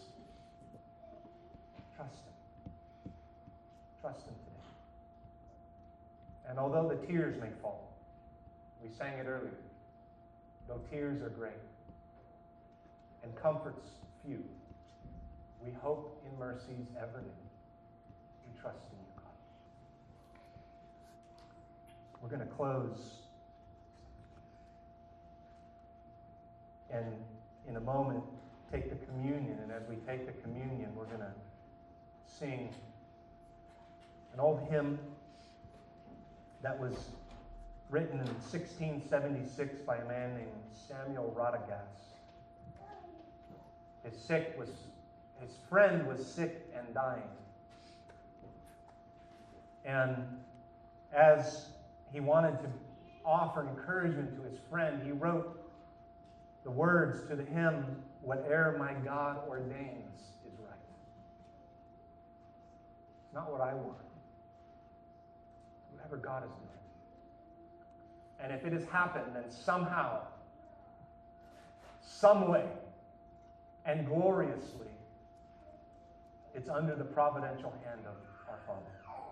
Trust Him. Trust Him today. And although the tears may fall, we sang it earlier, though tears are great and comforts few, we hope in mercies ever new. We trust in you, God. We're going to close, and in a moment take the communion. And as we take the communion, we're going to sing an old hymn that was written in 1676 by a man named Samuel Radagast. His friend was sick and dying. And as he wanted to offer encouragement to his friend, he wrote the words to the hymn, "Whate'er my God ordains is right." It's not what I want. Whatever God is doing. And if it has happened, then somehow, some way, and gloriously, it's under the providential hand of our Father.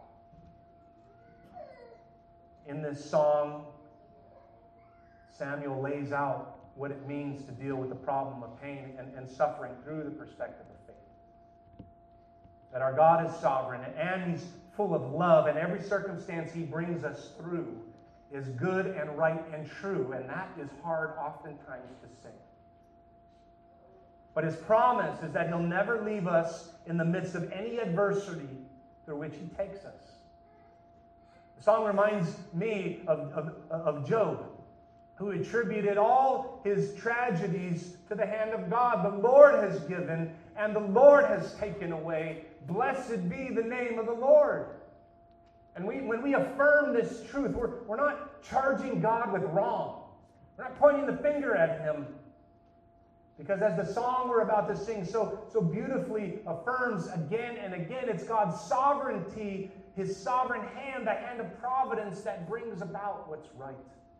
In this song, Samuel lays out what it means to deal with the problem of pain and suffering through the perspective of faith. That our God is sovereign, and He's full of love, and every circumstance He brings us through is good and right and true, and that is hard oftentimes to say. But His promise is that He'll never leave us in the midst of any adversity through which He takes us. The song reminds me of Job, who attributed all his tragedies to the hand of God. The Lord has given, and the Lord has taken away. Blessed be the name of the Lord. And when we affirm this truth, we're not charging God with wrong. We're not pointing the finger at Him. Because as the song we're about to sing so beautifully affirms again and again, it's God's sovereignty, His sovereign hand, the hand of providence that brings about what's right.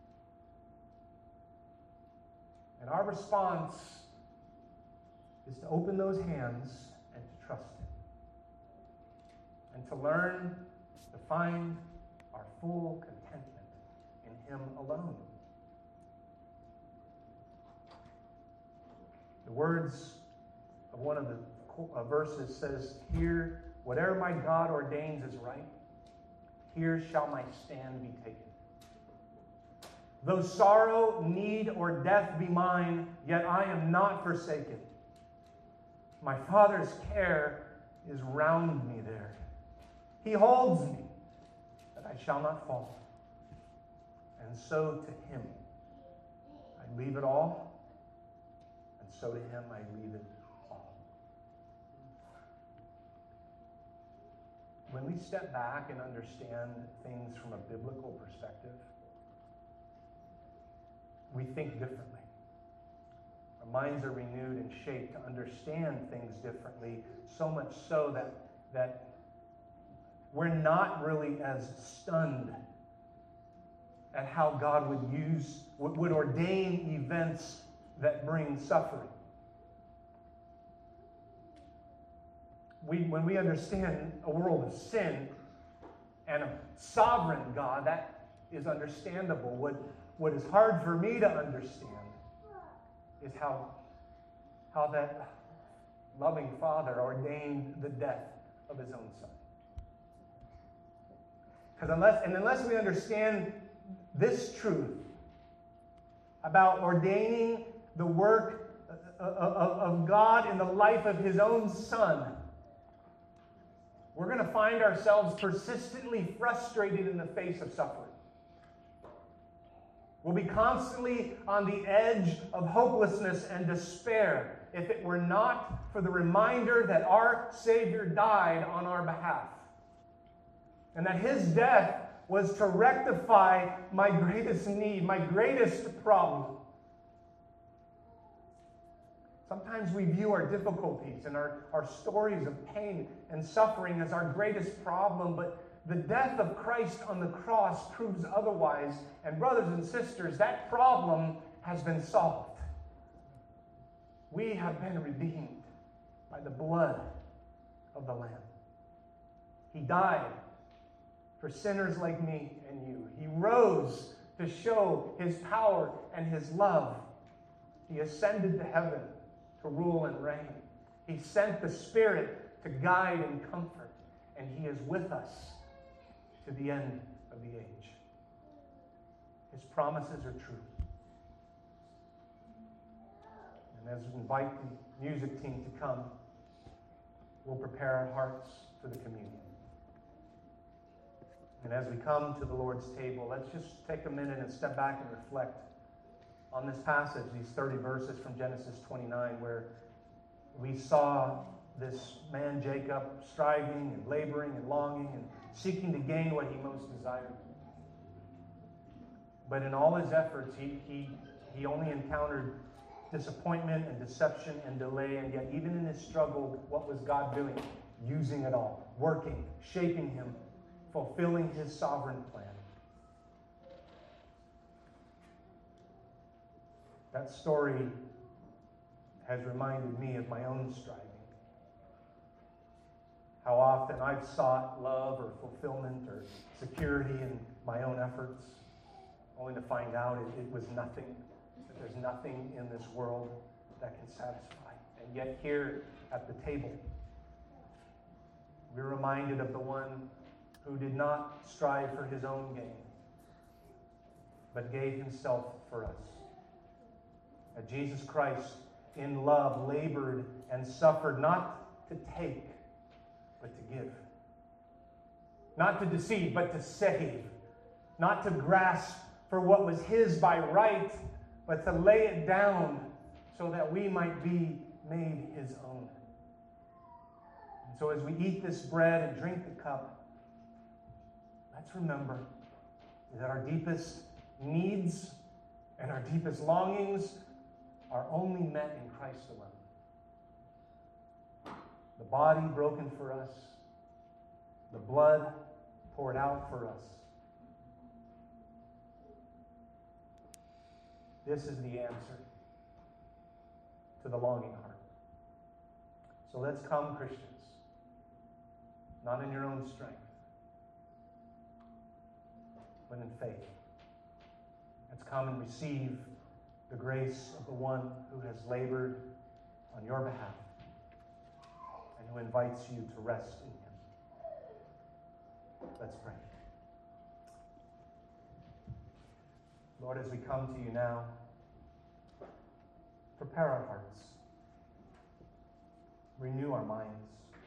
And our response is to open those hands and to trust Him. And to learn to find our full contentment in Him alone. The words of one of the verses says, "Here, whatever my God ordains is right, here shall my stand be taken. Though sorrow, need, or death be mine, yet I am not forsaken. My Father's care is round me there. He holds me, that I shall not fall. And so to Him I leave it all, and so to Him I leave it all." when we step back and understand things from a biblical perspective, we think differently. Our minds are renewed and shaped to understand things differently, so much so that we're not really as stunned at how God would ordain events that bring suffering. When we understand a world of sin and a sovereign God, that is understandable. What is hard for me to understand is how that loving Father ordained the death of his own Son. Because unless we understand this truth about ordaining the work of God in the life of his own Son, we're going to find ourselves persistently frustrated in the face of suffering. We'll be constantly on the edge of hopelessness and despair if it were not for the reminder that our Savior died on our behalf, and that his death was to rectify my greatest need, my greatest problem. Sometimes we view our difficulties and our stories of pain and suffering as our greatest problem, but the death of Christ on the cross proves otherwise. And brothers and sisters, that problem has been solved. We have been redeemed by the blood of the Lamb. He died for sinners like me and you. He rose to show his power and his love. He ascended to heaven to rule and reign. He sent the Spirit to guide and comfort, and he is with us to the end of the age. His promises are true. And as we invite the music team to come, we'll prepare our hearts for the communion. And as we come to the Lord's table, let's just take a minute and step back and reflect on this passage, these 30 verses from Genesis 29, where we saw this man Jacob striving and laboring and longing and seeking to gain what he most desired. But in all his efforts, he only encountered disappointment and deception and delay, and yet even in his struggle, what was God doing? Using it all, working, shaping him, fulfilling his sovereign plan. That story has reminded me of my own striving. How often I've sought love or fulfillment or security in my own efforts, only to find out it was nothing, that there's nothing in this world that can satisfy. And yet here at the table, we're reminded of the one who did not strive for his own gain, but gave himself for us. That Jesus Christ, in love, labored and suffered not to take, but to give. Not to deceive, but to save. Not to grasp for what was his by right, but to lay it down so that we might be made his own. And so as we eat this bread and drink the cup, let's remember that our deepest needs and our deepest longings are only met in Christ alone. The body broken for us, the blood poured out for us. This is the answer to the longing heart. So let's come, Christians, not in your own strength, but in faith. Let's come and receive the grace of the one who has labored on your behalf and who invites you to rest in him. Let's pray. Lord, as we come to you now, prepare our hearts, renew our minds.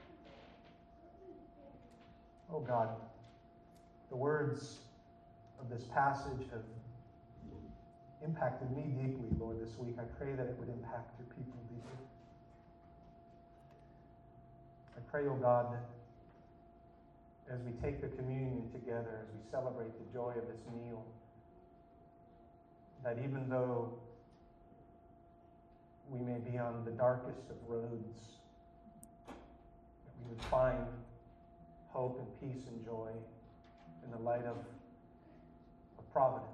Oh God, the words of this passage have impacted me deeply, Lord, this week. I pray that it would impact your people deeply. I pray, oh God, that as we take the communion together, as we celebrate the joy of this meal, that even though we may be on the darkest of roads, that we would find hope and peace and joy in the light of providence.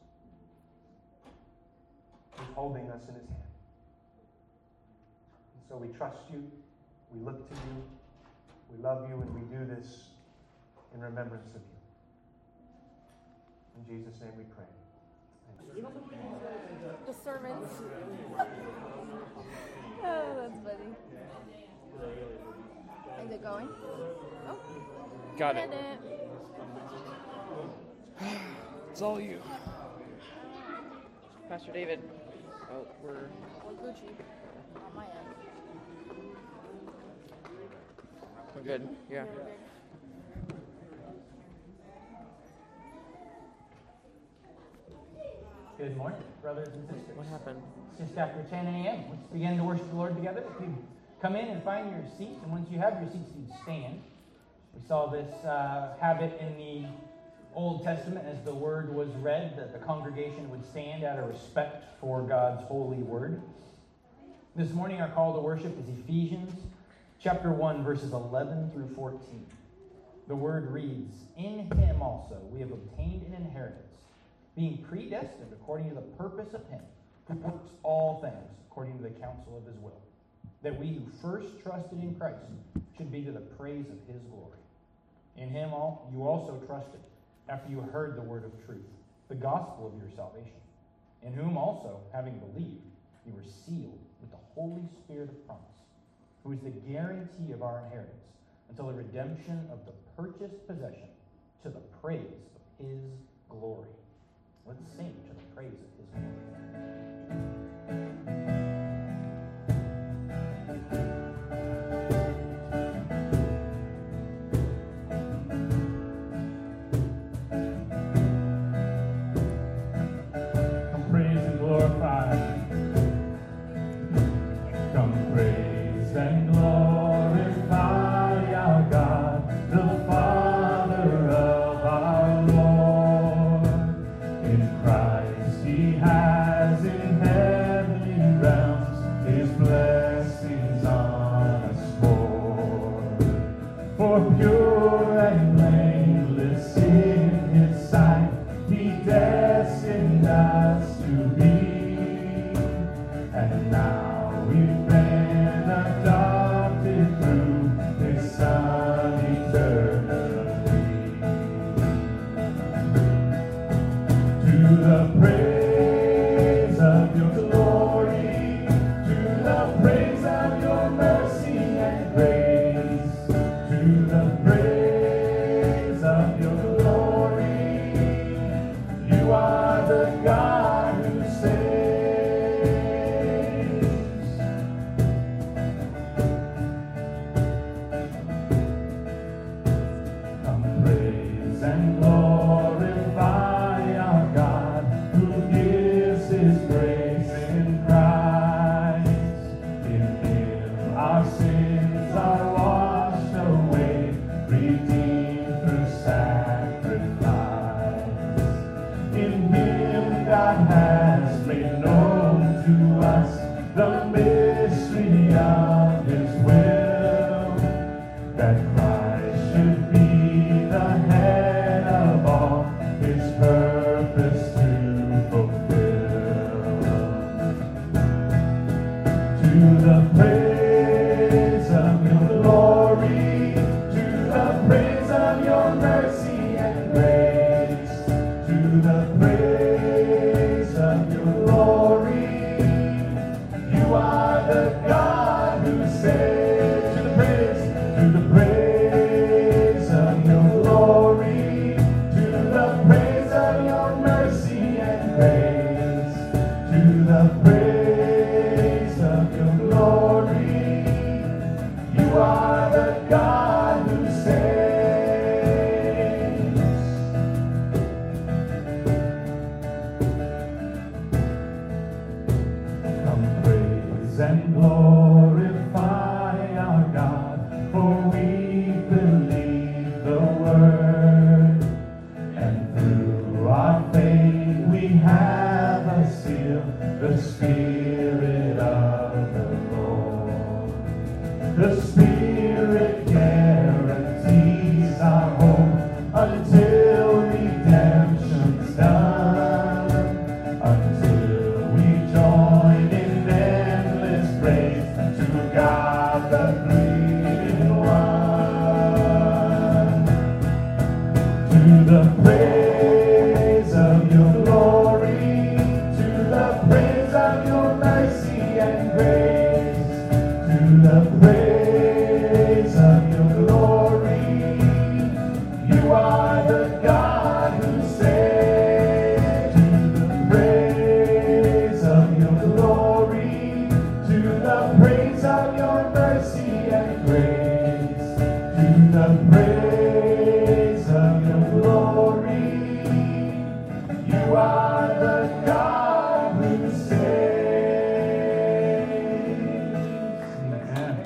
He's holding us in his hand. And so we trust you, we look to you, we love you, and we do this in remembrance of you. In Jesus' name we pray. The sermons. Oh, that's funny. Is it going? Oh. Got it. It's all you. Pastor David. Oh, we're Gucci on my end. We're good. Yeah. Good morning, brothers and sisters. What happened? It's just after 10 a.m. Let's begin to worship the Lord together. If you come in and find your seats, and once you have your seats, you stand. We saw this habit in the Old Testament as the word was read, that the congregation would stand out of respect for God's holy word. This morning our call to worship is Ephesians chapter 1, verses 11 through 14. The word reads, "In him also we have obtained an inheritance, being predestined according to the purpose of him who works all things according to the counsel of his will, that we who first trusted in Christ should be to the praise of his glory. In him you also trusted, after you heard the word of truth, the gospel of your salvation, in whom also, having believed, you were sealed with the Holy Spirit of promise, who is the guarantee of our inheritance until the redemption of the purchased possession, to the praise of his glory." Let's sing to the praise of his glory. Glorify our God, for we believe the word. Spirit of the Lord. The Spirit guarantees our hope until redemption's done, until we join in endless praise to God the Three in One. To the praise of your glory, to the praise of your mercy and grace, to the praise of your glory, you are the God who saves. To the praise of your glory, to the praise of your mercy and grace, to the praise of your glory, you are the God who saves. Amen.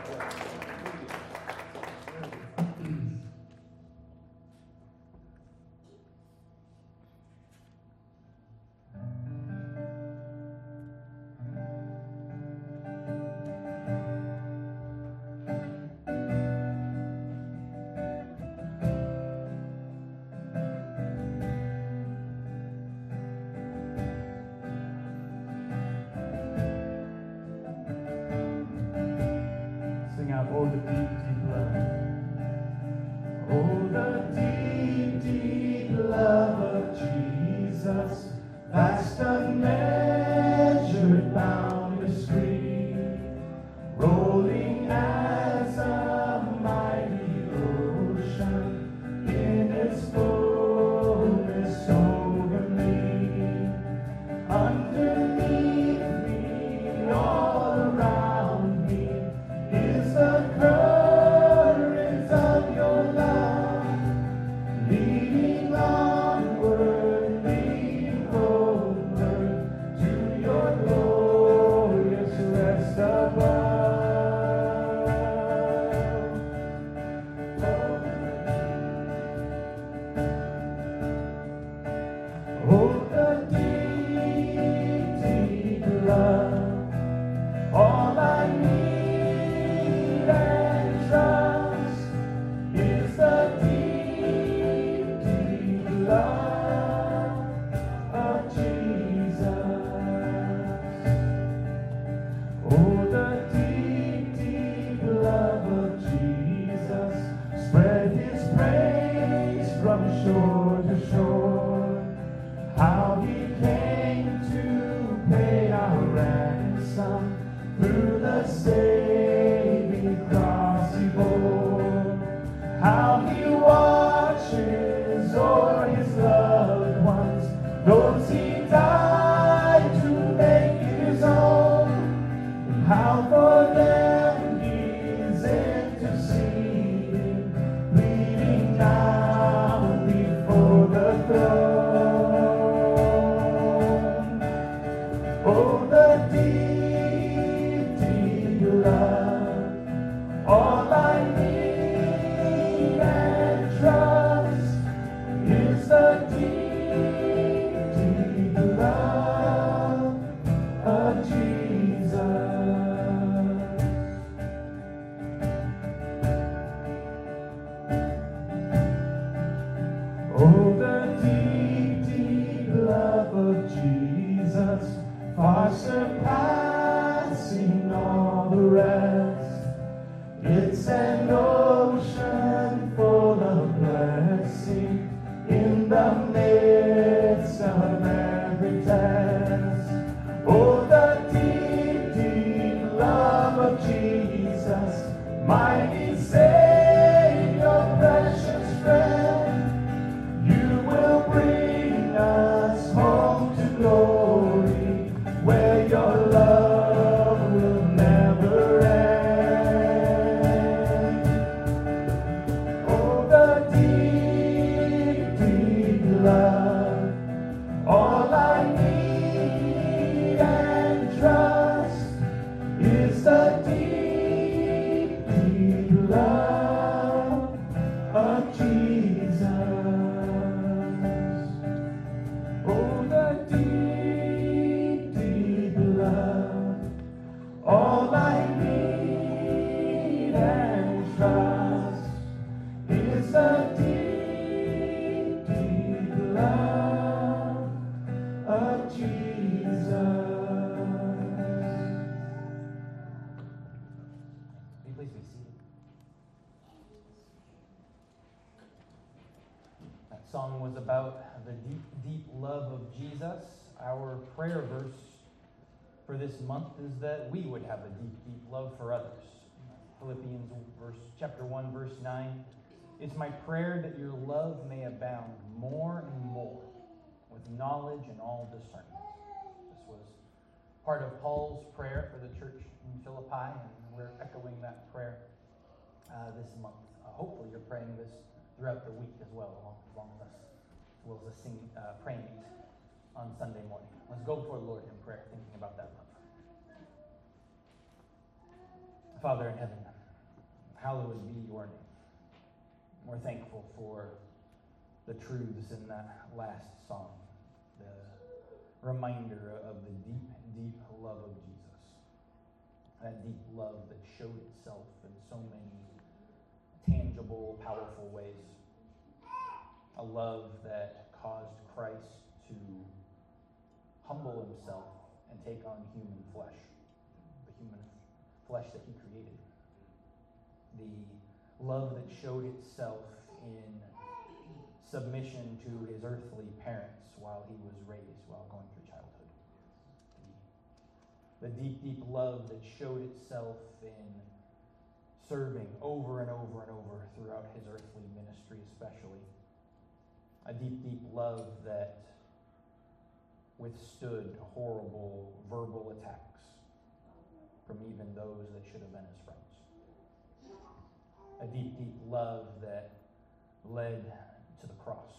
Sing out, oh, the deep, deep love. Oh, the deep, deep love of Jesus, vast, unmeasured, boundless, free, rolling as a mighty ocean in its fullness over me. Underneath me, all around me, is the current of your love, leading onward, leading homeward to your glorious rest above. Oh, the deep, deep love, all I need and trust is the deep, deep love of Jesus. Oh, the deep, deep love of Jesus, spread his praise from shore to shore. How he came to pay our ransom through the saving cross he bore. How he watches o'er his loved ones, those he died to make his own. And how for them he's interceding, pleading now before the throne. Oh, the deep, deep love, all I need and trust is the deep, deep love of Jesus. Oh, the deep, deep love of Jesus, far surpassing all the rest. It's an ocean full of blessing in the midst of every test. Oh, the deep, deep love of Jesus, mighty Savior, precious friend, you will bring us home to glory, where your love will never end. Oh, the deep, deep love was about the deep, deep love of Jesus. Our prayer verse for this month is that we would have a deep, deep love for others. Philippians chapter 1, verse 9. It's my prayer that your love may abound more and more with knowledge and all discernment. This was part of Paul's prayer for the church in Philippi, and we're echoing that prayer this month. Hopefully you're praying this throughout the week as well, as well as praying it on Sunday morning. Let's go before the Lord in prayer, thinking about that love. Father in heaven, hallowed be your name. We're thankful for the truths in that last song, the reminder of the deep, deep love of Jesus. That deep love that showed itself in so many tangible, powerful ways. A love that caused Christ to humble himself and take on human flesh, the human flesh that he created. The love that showed itself in submission to his earthly parents while he was raised, while going through childhood. The deep, deep love that showed itself in serving over and over and over throughout his earthly ministry especially. A deep, deep love that withstood horrible verbal attacks from even those that should have been his friends. A deep, deep love that led to the cross,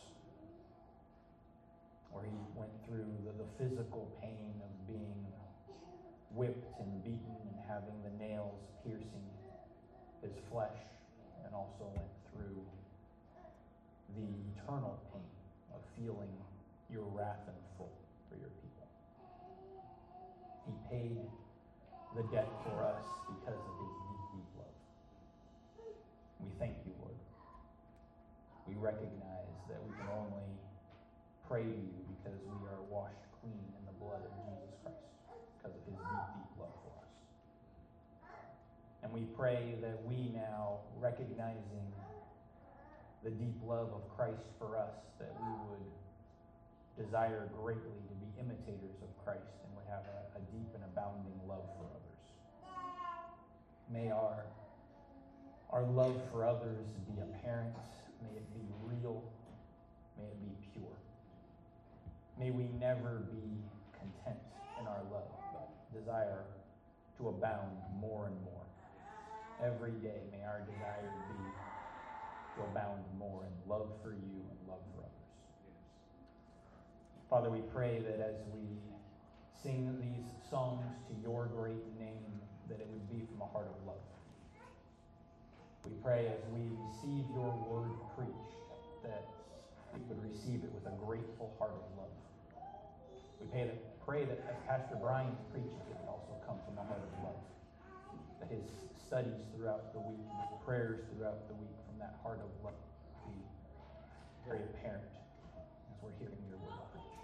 where he went through the physical pain of being whipped and beaten and having the nails piercing his flesh, and also went through the eternal pain of feeling your wrath in full for your people. He paid the debt for us because of his deep, deep love. We thank you, Lord. We recognize that we can only pray to you because we are washed clean in the blood of Jesus Christ, because of his deep, deep love for us. And we pray that we now, recognizing the deep love of Christ for us, that we would desire greatly to be imitators of Christ and would have a deep and abounding love for others. May our love for others be apparent. May it be real. May it be pure. May we never be content in our love, but desire to abound more and more. Every day, may our desire be to abound more in love for you and love for others. Father, we pray that as we sing these songs to your great name, that it would be from a heart of love. We pray as we receive your word preached, that we would receive it with a grateful heart of love. We pray that as Pastor Brian preaches, it would also come from a heart of love. That his studies throughout the week, his prayers throughout the week from that heart of love be very apparent as we're hearing your word preached.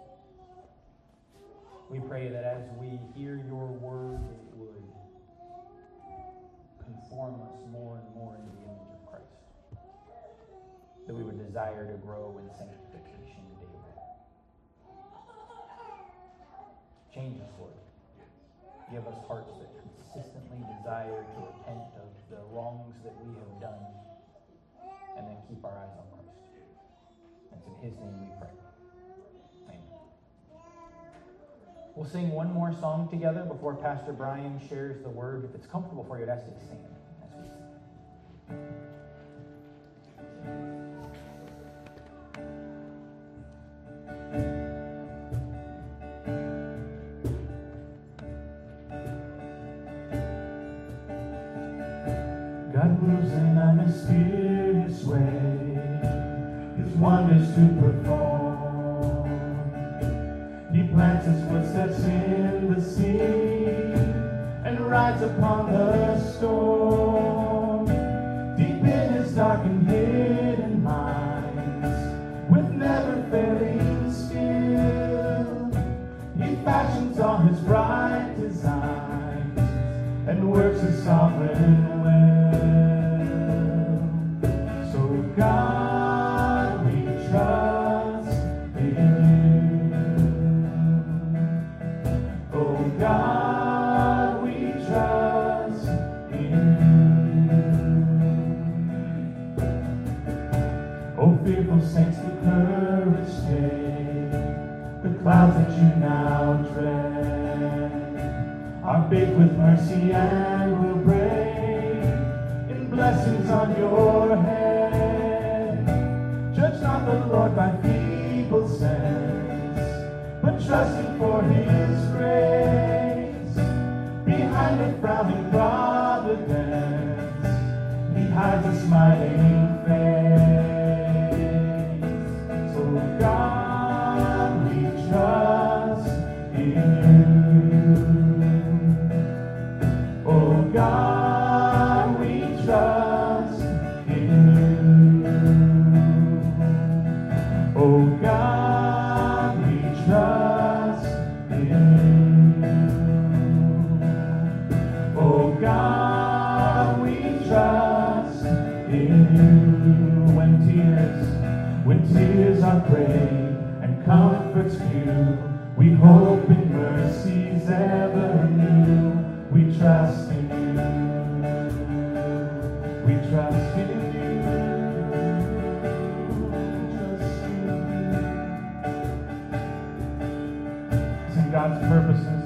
We pray that as we hear your word, it would conform us more and more into the image of Christ. That we would desire to grow in sanctification daily. Change us, Lord. Give us hearts that consistently desire to repent of the wrongs that we have done, and then keep our eyes on Christ. And it's in his name we pray. Amen. We'll sing one more song together before Pastor Brian shares the word. If it's comfortable for you, I'd ask you to stand as we sing. God moves in a mysterious way, his wonders to perform. He plants his footsteps in the sea and rides upon the storm. Deep in his dark and hidden minds, with never failing skill, he fashions all his bright designs and works his sovereign will. So God we trust. clouds that you now tread are big with mercy and will break in blessings on your head. Judge not the Lord by feeble sense, but trust Him for His grace. Behind a frowning providence, He hides a smiling face. So God, we trust in you. Oh God, we trust in you. Oh God, we trust in you. Oh God, we trust in you. When tears are great and comforts few, we hope in mercies ever new. We trust in you. We trust in you. Trust in you. Sing God's purposes.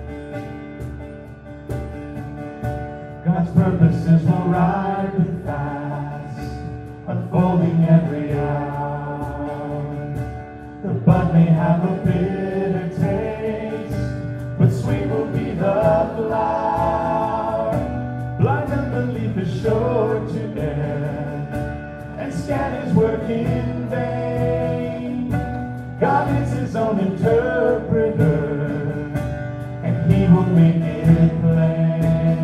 God's purposes will ripen fast, unfolding every hour. The bud may have a bitter taste, but sweet will be the flower. Blind unbelief is sure to end, and scan His work in vain. God is His own interpreter, and He will make it plain.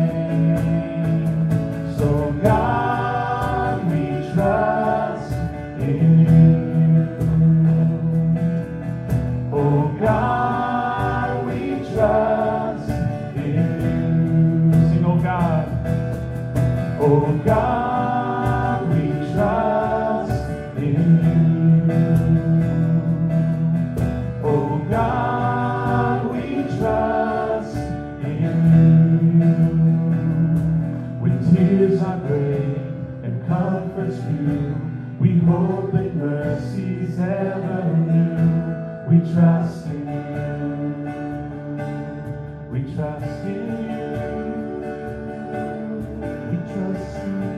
So God, we trust in you. Oh God, we trust in you. Sing, oh God. Oh God, we trust in you. Oh God, we trust in you. When tears are great and comforts few, we hope in mercies ever new. We trust in you. We trust in you. We trust in you.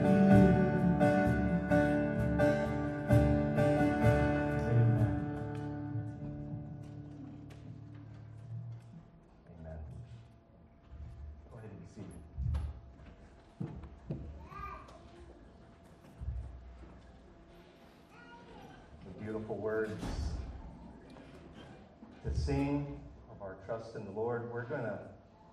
Amen. Amen. Go ahead and be seated. The beautiful words to sing of our trust in the Lord. We're going to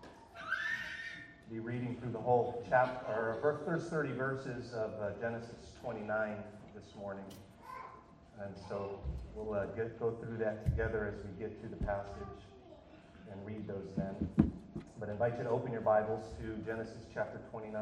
be reading through the whole chapter, or first 30 verses of Genesis 29 this morning. And so we'll go through that together as we get to the passage and read those then. But I invite you to open your Bibles to Genesis chapter 29.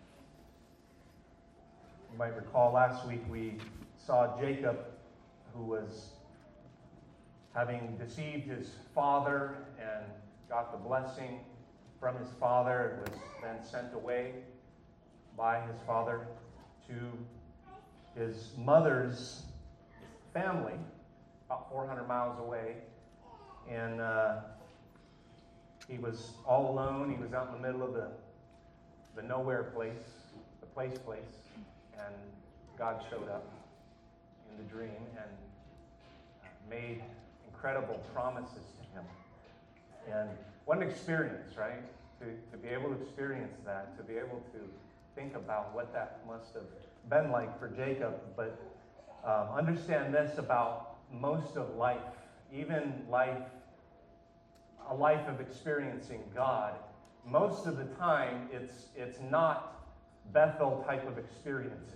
You might recall last week we saw Jacob, who was having deceived his father and got the blessing from his father, was then sent away by his father to his mother's family, about 400 miles away. And he was all alone. He was out in the middle of the nowhere place, the place, and God showed up in the dream and made incredible promises to him. And what an experience, right? To be able to experience that, to be able to think about what that must have been like for Jacob. But understand this about most of life, even life, a life of experiencing God. Most of the time, it's not Bethel type of experiences.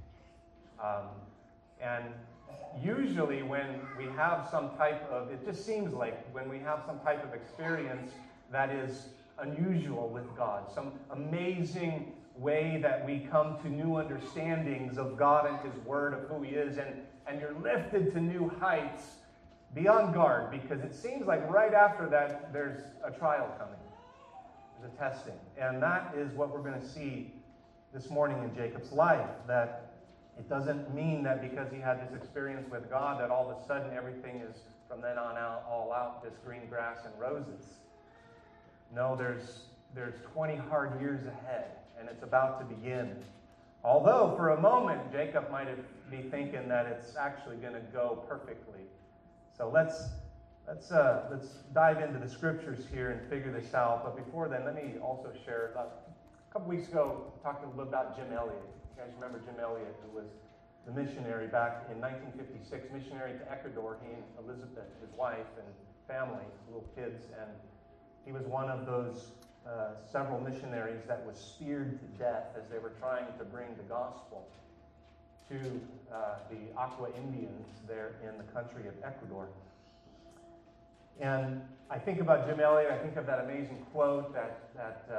And usually when we have some type of, it just seems like when we have some type of experience that is unusual with God, some amazing way that we come to new understandings of God and His Word, of who He is, and you're lifted to new heights, be on guard, because it seems like right after that there's a trial coming. There's a testing. And that is what we're going to see this morning in Jacob's life, that it doesn't mean that because he had this experience with God that all of a sudden everything is from then on out, all out, just green grass and roses. No, there's 20 hard years ahead, and it's about to begin. Although, for a moment, Jacob might be thinking that it's actually going to go perfectly. So let's dive into the scriptures here and figure this out. But before then, let me also share. A couple weeks ago, I talked a little bit about Jim Elliot. You guys remember Jim Elliot, who was the missionary back in 1956, missionary to Ecuador. He and Elizabeth, his wife, and family, little kids, and he was one of those several missionaries that was speared to death as they were trying to bring the gospel to the Aqua Indians there in the country of Ecuador. And I think about Jim Elliot. I think of that amazing quote that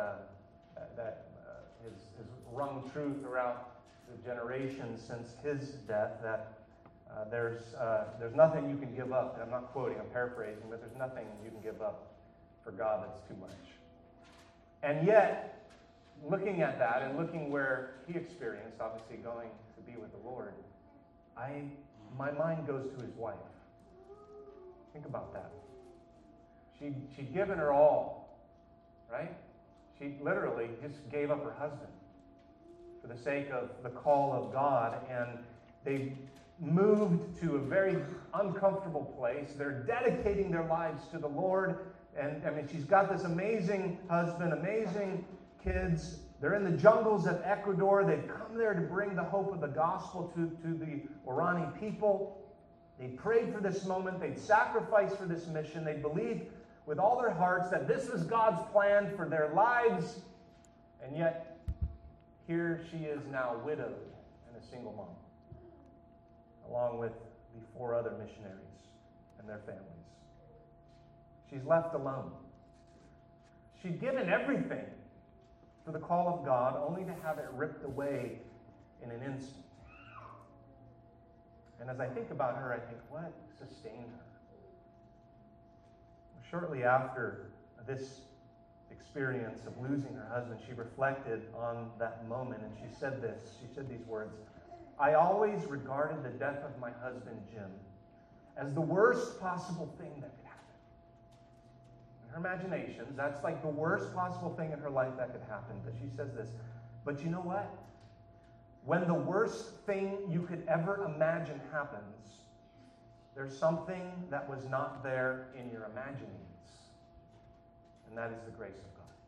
has rung true throughout the generations since his death. That there's nothing you can give up. And I'm not quoting. I'm paraphrasing, but there's nothing you can give up for God that's too much. And yet, looking at that and looking where he experienced, obviously going to be with the Lord, my mind goes to his wife. Think about that. She'd given her all, right? She literally just gave up her husband for the sake of the call of God, and they moved to a very uncomfortable place. They're dedicating their lives to the Lord, and I mean, she's got this amazing husband, amazing kids. They're in the jungles of Ecuador. They've come there to bring the hope of the gospel to the Orani people. They prayed for this moment. They'd sacrificed for this mission. They believed with all their hearts that this was God's plan for their lives. And yet, here she is now widowed and a single mom, along with the 4 other missionaries and their families. She's left alone. She'd given everything for the call of God, only to have it ripped away in an instant. And as I think about her, I think, what sustained her? Shortly after this experience of losing her husband, she reflected on that moment, and she said this. She said these words: "I always regarded the death of my husband, Jim, as the worst possible thing that could happen." In her imaginations, that's like the worst possible thing in her life that could happen. But she says this: "But you know what? When the worst thing you could ever imagine happens, there's something that was not there in your imaginings, and that is the grace of God."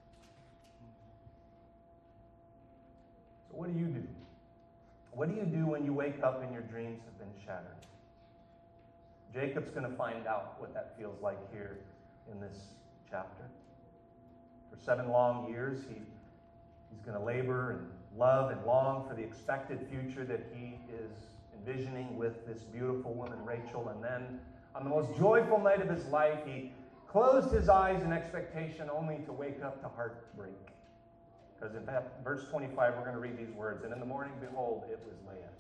So what do you do? What do you do when you wake up and your dreams have been shattered? Jacob's going to find out what that feels like here in this chapter. For 7 long years, he's going to labor and love and long for the expected future that he is envisioning with this beautiful woman, Rachel. And then, on the most joyful night of his life, he closed his eyes in expectation only to wake up to heartbreak. Because in fact, verse 25, we're going to read these words: "And in the morning, behold, it was Leah."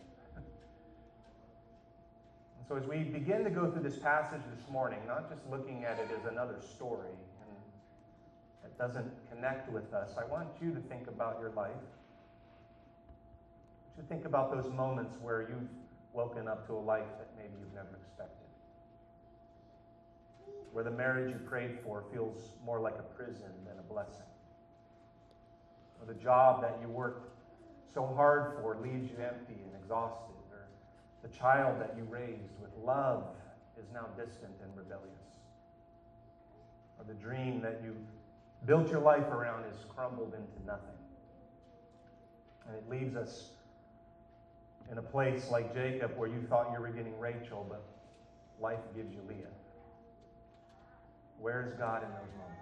And so as we begin to go through this passage this morning, not just looking at it as another story and that doesn't connect with us, I want you to think about your life. I want you to think about those moments where you've woken up to a life that maybe you've never expected. Where the marriage you prayed for feels more like a prison than a blessing. Or the job that you worked so hard for leaves you empty and exhausted. Or the child that you raised with love is now distant and rebellious. Or the dream that you built your life around is crumbled into nothing. And it leaves us in a place like Jacob where you thought you were getting Rachel, but life gives you Leah. Where's God in those moments?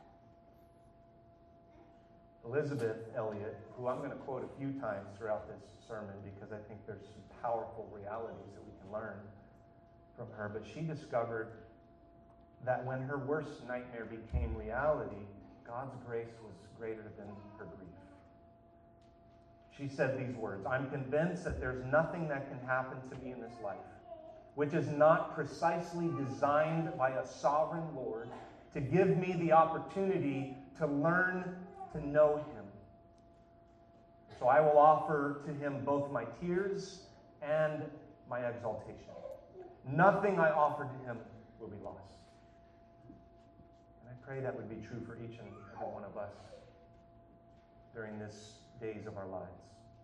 Elizabeth Elliot, who I'm going to quote a few times throughout this sermon because I think there's some powerful realities that we can learn from her, but she discovered that when her worst nightmare became reality, God's grace was greater than her grief. She said these words: "I'm convinced that there's nothing that can happen to me in this life which is not precisely designed by a sovereign Lord to give me the opportunity to learn to know Him. So I will offer to Him both my tears and my exaltation. Nothing I offer to Him will be lost. And I pray that would be true for each and every one of us during these days of our lives.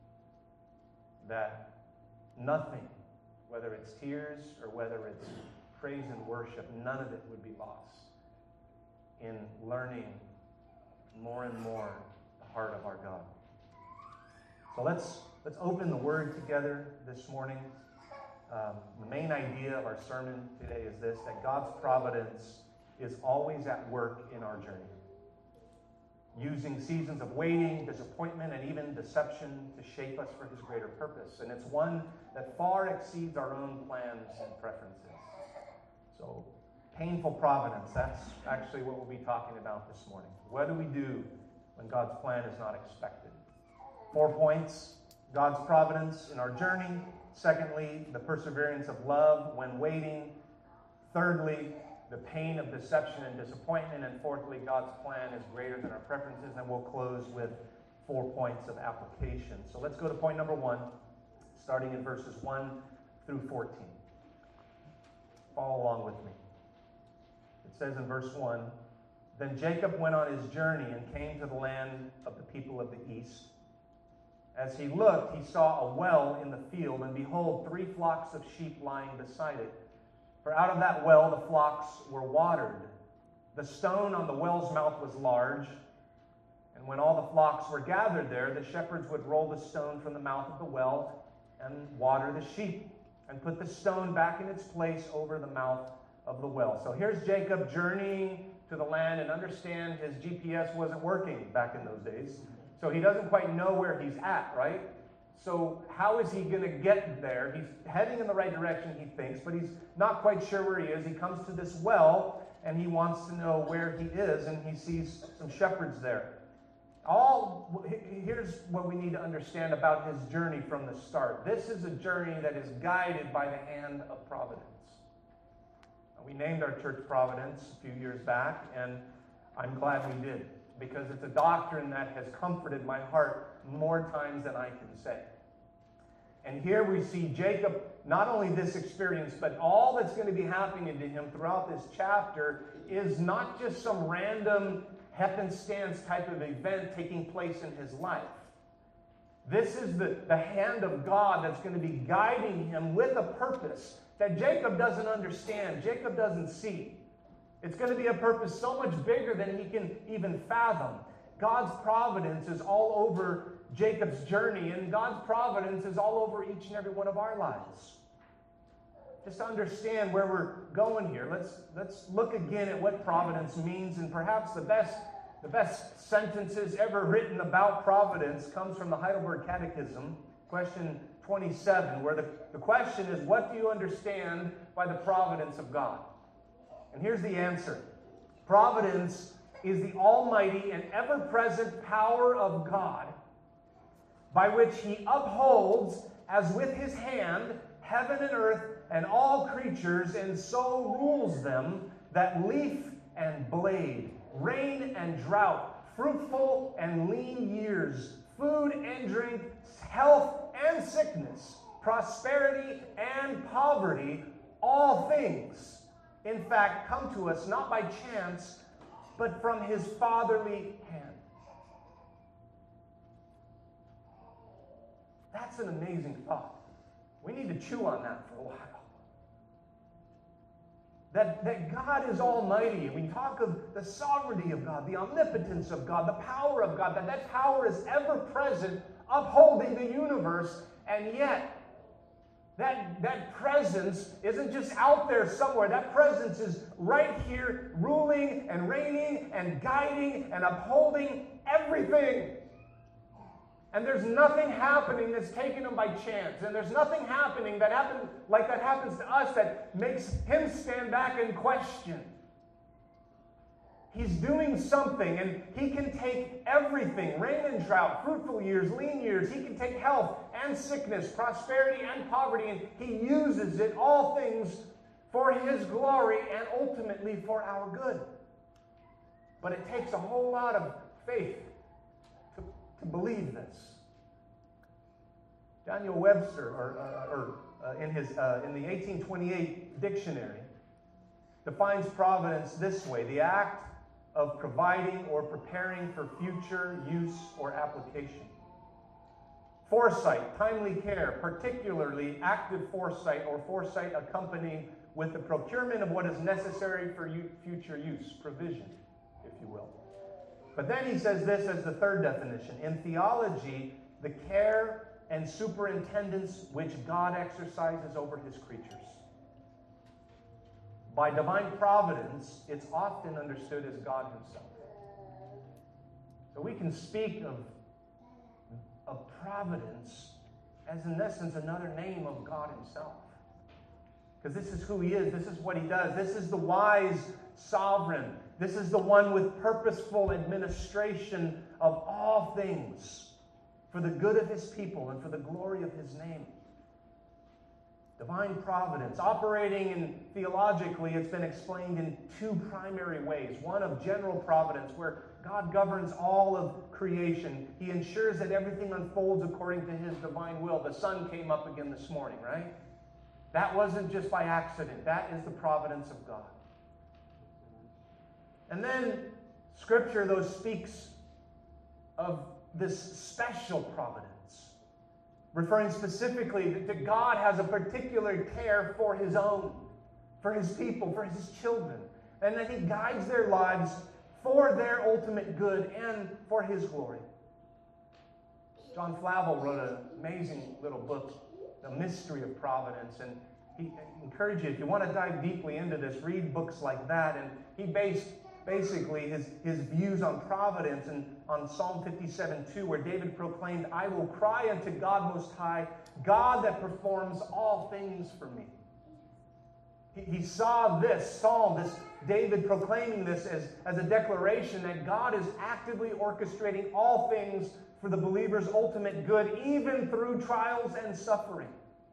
That nothing, whether it's tears or whether it's praise and worship, none of it would be lost in learning more and more the heart of our God. So let's open the Word together this morning. The main idea of our sermon today is this, that God's providence is always at work in our journey, using seasons of waiting, disappointment, and even deception to shape us for His greater purpose. And it's one that far exceeds our own plans and preferences. So, painful providence, that's actually what we'll be talking about this morning. What do we do when God's plan is not expected? 4 points: God's providence in our journey. Secondly, the perseverance of love when waiting. Thirdly, the pain of deception and disappointment. And fourthly, God's plan is greater than our preferences. And we'll close with 4 points of application. So let's go to point number 1, starting in verses 1 through 14. Follow along with me. It says in verse 1, "Then Jacob went on his journey and came to the land of the people of the east. As he looked, he saw a well in the field, and behold, 3 flocks of sheep lying beside it. For out of that well the flocks were watered. The stone on the well's mouth was large, and when all the flocks were gathered there, the shepherds would roll the stone from the mouth of the well and water the sheep, and put the stone back in its place over the mouth of the well." So here's Jacob journeying to the land, and understand his GPS wasn't working back in those days. So he doesn't quite know where he's at, right? So how is he going to get there? He's heading in the right direction, he thinks, but he's not quite sure where he is. He comes to this well, and he wants to know where he is, and he sees some shepherds there. Here's what we need to understand about his journey from the start. This is a journey that is guided by the hand of providence. We named our church Providence a few years back, and I'm glad we did, because it's a doctrine that has comforted my heart more times than I can say. And here we see Jacob, not only this experience, but all that's going to be happening to him throughout this chapter is not just some random happenstance type of event taking place in his life. This is the hand of God that's going to be guiding him with a purpose that Jacob doesn't understand, Jacob doesn't see. It's going to be a purpose so much bigger than he can even fathom. God's providence is all over Jacob's journey, and God's providence is all over each and every one of our lives. Just to understand where we're going here, let's look again at what providence means, and perhaps the best sentences ever written about providence comes from the Heidelberg Catechism, question 27, where the question is, what do you understand by the providence of God? And here's the answer. Providence is the almighty and ever-present power of God, by which he upholds, as with his hand, heaven and earth and all creatures, and so rules them, that leaf and blade, rain and drought, fruitful and lean years, food and drink, health and sickness, prosperity and poverty, all things, in fact, come to us not by chance, but from his fatherly hand. That's an amazing thought. We need to chew on that for a while. That God is almighty. We talk of the sovereignty of God, the omnipotence of God, the power of God, that power is ever present, upholding the universe, and yet that presence isn't just out there somewhere. That presence is right here, ruling and reigning and guiding and upholding everything. And there's nothing happening that's taken him by chance. And there's nothing happening that happens to us that makes him stand back and question. He's doing something, and he can take everything, rain and drought, fruitful years, lean years. He can take health and sickness, prosperity and poverty, and he uses it, all things, for his glory and ultimately for our good. But it takes a whole lot of faith to believe this. Daniel Webster, in the 1828 dictionary, defines providence this way: the act of providing or preparing for future use or application. Foresight, timely care, particularly active foresight or foresight accompanied with the procurement of what is necessary for future use, provision, if you will. But then he says this as the third definition: in theology, the care and superintendence which God exercises over his creatures. By divine providence, it's often understood as God himself. So we can speak of providence as, in essence, another name of God himself. Because this is who he is. This is what he does. This is the wise sovereign. This is the one with purposeful administration of all things for the good of his people and for the glory of his name. Divine providence. Operating in theologically, it's been explained in two primary ways. One of general providence, where God governs all of creation. He ensures that everything unfolds according to his divine will. The sun came up again this morning, right? That wasn't just by accident. That is the providence of God. And then Scripture, though, speaks of this special providence, referring specifically that God has a particular care for his own, for his people, for his children, and that he guides their lives for their ultimate good and for his glory. John Flavel wrote an amazing little book, The Mystery of Providence, and he encouraged you, if you want to dive deeply into this, read books like that. And he based basically his views on providence and on Psalm 57:2, where David proclaimed, "I will cry unto God Most High, God that performs all things for me." He saw this psalm, this David proclaiming this as a declaration that God is actively orchestrating all things for the believer's ultimate good, even through trials and suffering.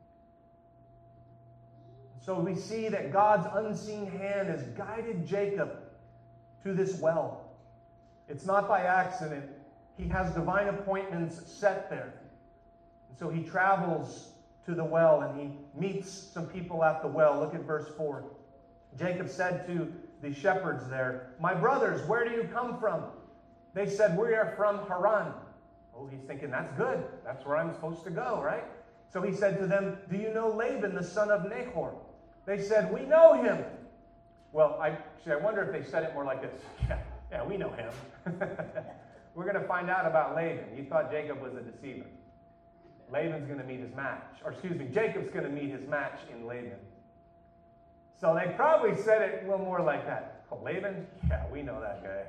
So we see that God's unseen hand has guided Jacob to this well. It's not by accident. He has divine appointments set there. And so he travels to the well and he meets some people at the well. Look at verse 4. Jacob said to the shepherds there, "My brothers, where do you come from?" They said, "We are from Haran." Oh, he's thinking, that's good. That's where I'm supposed to go, right? So he said to them, "Do you know Laban, the son of Nahor?" They said, "We know him." Well, I wonder if they said it more like this. Yeah, we know him. We're going to find out about Laban. You thought Jacob was a deceiver. Laban's going to meet his match. Jacob's going to meet his match in Laban. So they probably said it a little more like that. "Oh, Laban? Yeah, we know that guy."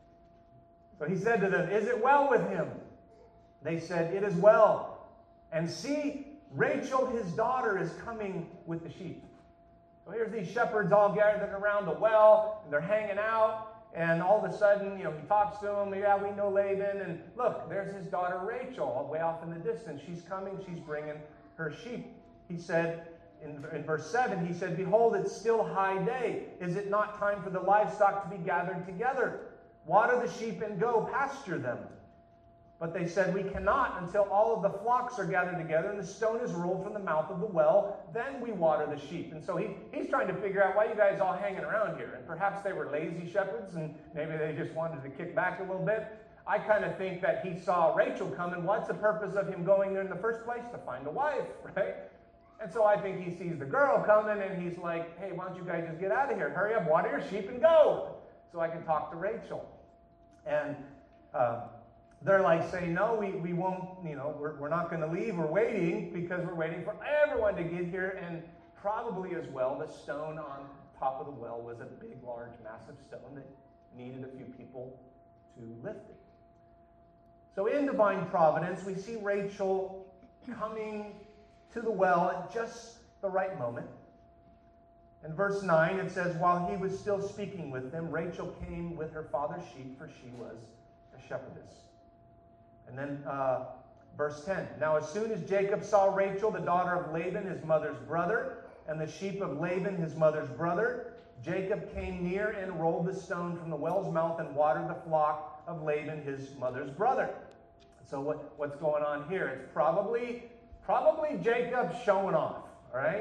So he said to them, "Is it well with him?" They said, "It is well. And see, Rachel, his daughter, is coming with the sheep." So here's these shepherds all gathered around the well, and they're hanging out, and all of a sudden, he talks to them. "Yeah, we know Laban, and look, there's his daughter Rachel, way off in the distance. She's coming, she's bringing her sheep." He said, in verse 7, he said, "Behold, it's still high day. Is it not time for the livestock to be gathered together? Water the sheep and go, pasture them." But they said, "We cannot until all of the flocks are gathered together and the stone is rolled from the mouth of the well. Then we water the sheep." And so he's trying to figure out why you guys all hanging around here. And perhaps they were lazy shepherds and maybe they just wanted to kick back a little bit. I kind of think that he saw Rachel coming. What's the purpose of him going there in the first place? To find a wife, right? And so I think he sees the girl coming and he's like, "Hey, why don't you guys just get out of here? Hurry up, water your sheep and go so I can talk to Rachel." And they're like saying, "No, we won't, we're not going to leave. We're waiting because we're waiting for everyone to get here." And probably as well, the stone on top of the well was a big, large, massive stone that needed a few people to lift it. So in divine providence, we see Rachel coming to the well at just the right moment. In verse 9, it says, "While he was still speaking with them, Rachel came with her father's sheep, for she was a shepherdess." And then verse 10, "Now as soon as Jacob saw Rachel, the daughter of Laban, his mother's brother, and the sheep of Laban, his mother's brother, Jacob came near and rolled the stone from the well's mouth and watered the flock of Laban, his mother's brother." So what's going on here? It's probably Jacob showing off, all right?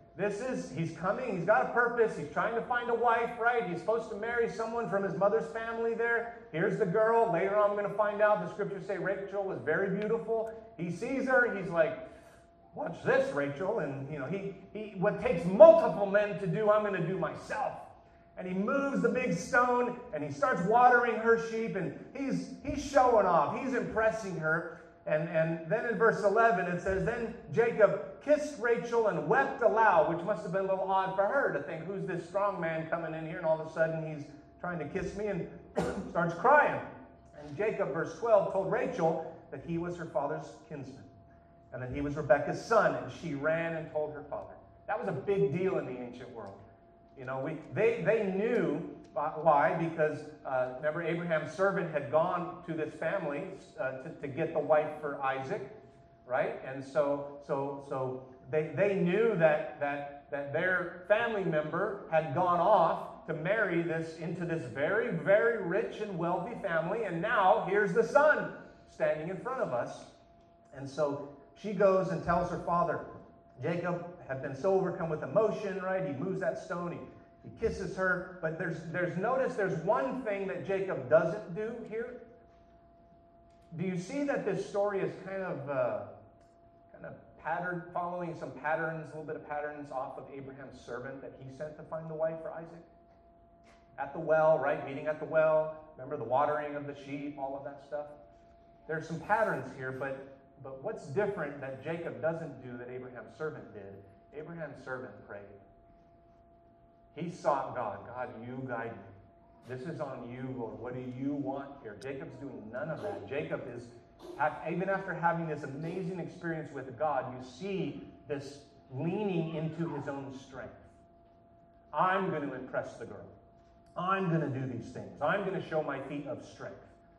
he's coming, he's got a purpose, he's trying to find a wife, right? He's supposed to marry someone from his mother's family there. Here's the girl. Later on, I'm going to find out, the scriptures say Rachel was very beautiful. He sees her, he's like, watch this, Rachel. And, what takes multiple men to do, I'm going to do myself. And he moves the big stone, and he starts watering her sheep, and he's showing off. He's impressing her. And then in verse 11, it says, then Jacob kissed Rachel and wept aloud, which must have been a little odd for her to think, who's this strong man coming in here? And all of a sudden, he's trying to kiss me and starts crying. And Jacob, verse 12, told Rachel that he was her father's kinsman, and that he was Rebekah's son. And she ran and told her father. That was a big deal in the ancient world. They knew. Why? Because remember, Abraham's servant had gone to this family to get the wife for Isaac, right? And so they knew that their family member had gone off to marry into this very, very rich and wealthy family, and now here's the son standing in front of us. And so she goes and tells her father. Jacob had been so overcome with emotion, right? He moves that stone. He kisses her, but there's one thing that Jacob doesn't do here. Do you see that this story is kind of patterned, following some patterns, a little bit of patterns off of Abraham's servant that he sent to find the wife for Isaac? At the well, right? Meeting at the well. Remember the watering of the sheep, all of that stuff? There's some patterns here, but what's different that Jacob doesn't do that Abraham's servant did? Abraham's servant prayed. He sought God. God, you guide me. This is on you, Lord. What do you want here? Jacob's doing none of that. Jacob is, even after having this amazing experience with God, you see this leaning into his own strength. I'm going to impress the girl. I'm going to do these things. I'm going to show my feet of strength.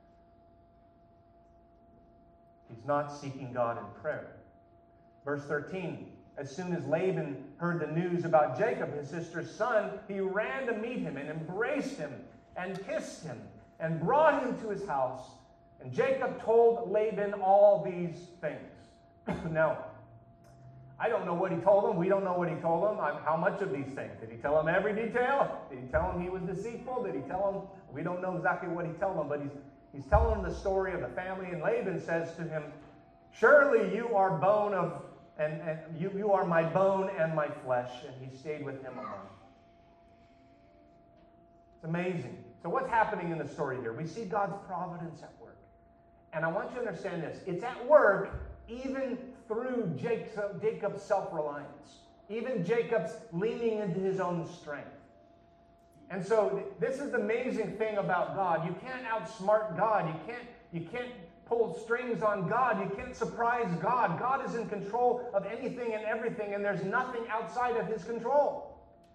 He's not seeking God in prayer. Verse 13. As soon as Laban heard the news about Jacob, his sister's son, he ran to meet him and embraced him and kissed him and brought him to his house. And Jacob told Laban all these things. Now, I don't know what he told him. We don't know what he told him. How much of these things? Did he tell him every detail? Did he tell him he was deceitful? Did he tell him? We don't know exactly what he told him, but he's telling him the story of the family. And Laban says to him, surely you are bone of... And you are my bone and my flesh. And he stayed with him a month. It's amazing. So what's happening in the story here? We see God's providence at work. And I want you to understand this. It's at work even through Jacob's self-reliance. Even Jacob's leaning into his own strength. And so this is the amazing thing about God. You can't outsmart God. You can't pull strings on God. You can't surprise God. God is in control of anything and everything, and there's nothing outside of his control.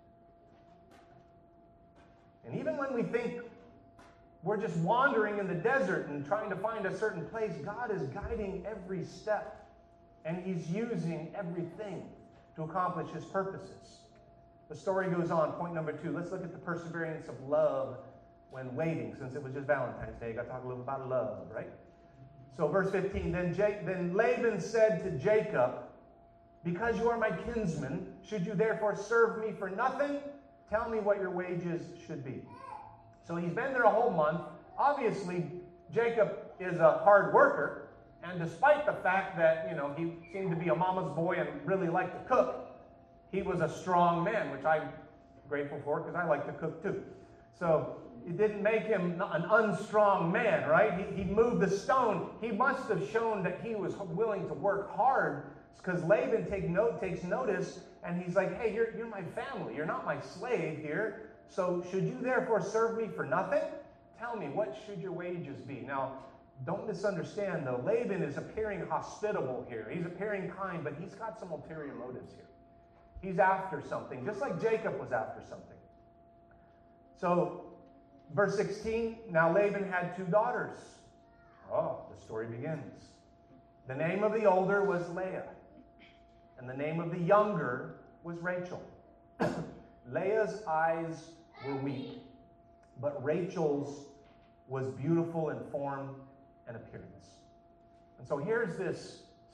And even when we think we're just wandering in the desert and trying to find a certain place, God is guiding every step, and he's using everything to accomplish his purposes. The story goes on. Point number 2. Let's look at the perseverance of love when waiting. Since it was just Valentine's Day, I got to talk a little about love, right? So verse 15, then Laban said to Jacob, because you are my kinsman, should you therefore serve me for nothing? Tell me what your wages should be. So he's been there a whole month. Obviously, Jacob is a hard worker. And despite the fact that, he seemed to be a mama's boy and really liked to cook, he was a strong man, which I'm grateful for because I like to cook too. So it didn't make him an unstrong man, right? He moved the stone. He must have shown that he was willing to work hard, because Laban takes notice, and he's like, hey, you're my family. You're not my slave here. So should you therefore serve me for nothing? Tell me, what should your wages be? Now, don't misunderstand, though. Laban is appearing hospitable here. He's appearing kind, but he's got some ulterior motives here. He's after something, just like Jacob was after something. So, verse 16, now Laban had 2 daughters. Oh, the story begins. The name of the older was Leah, and the name of the younger was Rachel. Leah's eyes were weak, but Rachel's was beautiful in form and appearance. And so here's this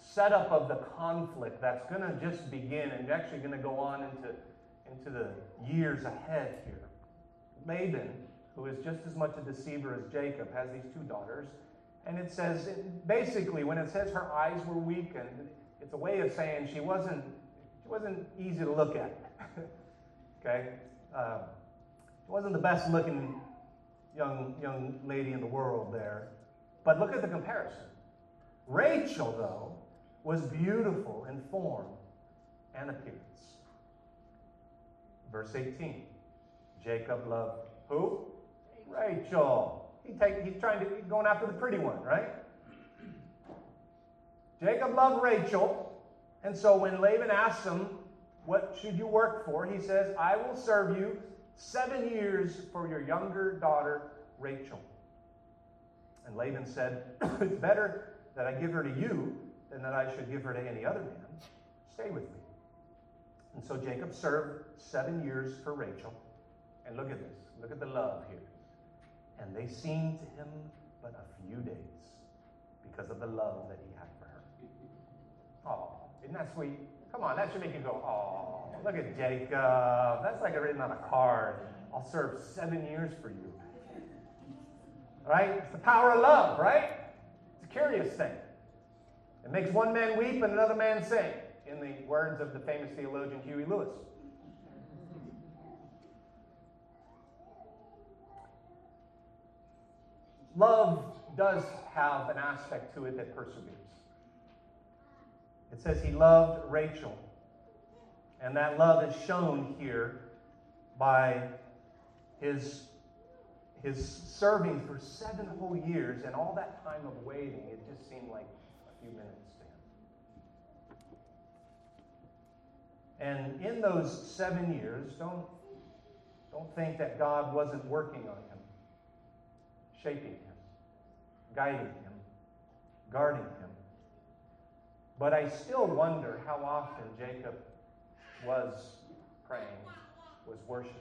setup of the conflict that's going to just begin and actually going to go on into the years ahead here. Laban, who is just as much a deceiver as Jacob, has these two daughters. And it says, basically, when it says her eyes were weakened, it's a way of saying she wasn't easy to look at. Okay? She wasn't the best looking young lady in the world there. But look at the comparison. Rachel, though, was beautiful in form and appearance. Verse 18. Jacob loved who? Rachel. He's going after the pretty one, right? Jacob loved Rachel. And so when Laban asks him, what should you work for? He says, I will serve you 7 years for your younger daughter, Rachel. And Laban said, it's better that I give her to you than that I should give her to any other man. Stay with me. And so Jacob served 7 years for Rachel. And look at this. Look at the love here. And they seemed to him but a few days because of the love that he had for her. Oh, isn't that sweet? Come on, that should make you go, oh, look at Jacob. That's like written on a card. I'll serve 7 years for you. Right? It's the power of love, right? It's a curious thing. It makes one man weep and another man sing, in the words of the famous theologian Huey Lewis. Love does have an aspect to it that perseveres. It says he loved Rachel. And that love is shown here by his serving for 7 whole years, and all that time of waiting, it just seemed like a few minutes to him. And in those 7 years, don't think that God wasn't working on him, shaping him, guiding him, guarding him. But I still wonder how often Jacob was praying, was worshiping.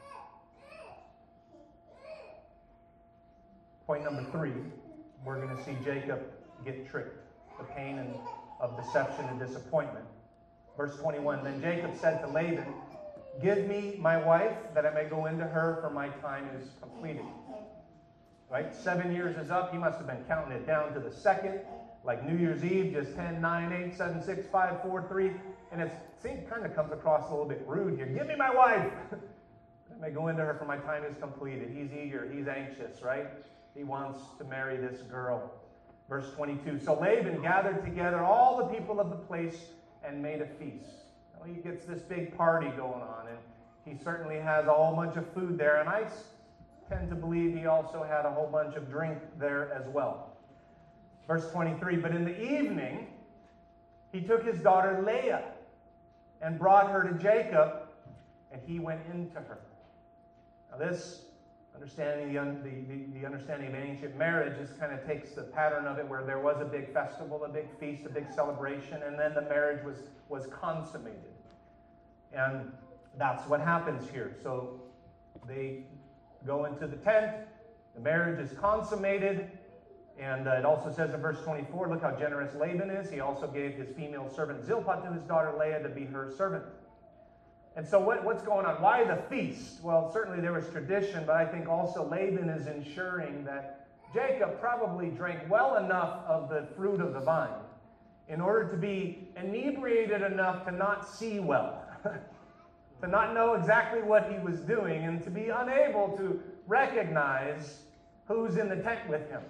Point number 3, we're going to see Jacob get tricked. The pain of deception and disappointment. Verse 21, then Jacob said to Laban, give me my wife that I may go into her, for my time is completed. Right? 7 years is up. He must have been counting it down to the second, like New Year's Eve, just 10, 9, 8, 7, 6, 5, 4, 3. And it kind of comes across a little bit rude here. Give me my wife. I may go into her, for my time is completed. He's eager. He's anxious, right? He wants to marry this girl. Verse 22, so Laban gathered together all the people of the place and made a feast. Well, he gets this big party going on, and he certainly has a whole bunch of food there, and I tend to believe he also had a whole bunch of drink there as well. Verse 23, but in the evening, he took his daughter Leah and brought her to Jacob, and he went into her. Now this understanding, the understanding of ancient marriage, just kind of takes the pattern of it where there was a big festival, a big feast, a big celebration, and then the marriage was consummated. And that's what happens here. So they go into the tent, the marriage is consummated, and it also says in verse 24, look how generous Laban is. He also gave his female servant Zilpah to his daughter Leah to be her servant. And so what's going on? Why the feast? Well, certainly there was tradition, but I think also Laban is ensuring that Jacob probably drank well enough of the fruit of the vine in order to be inebriated enough to not see well, to not know exactly what he was doing, and to be unable to recognize who's in the tent with him.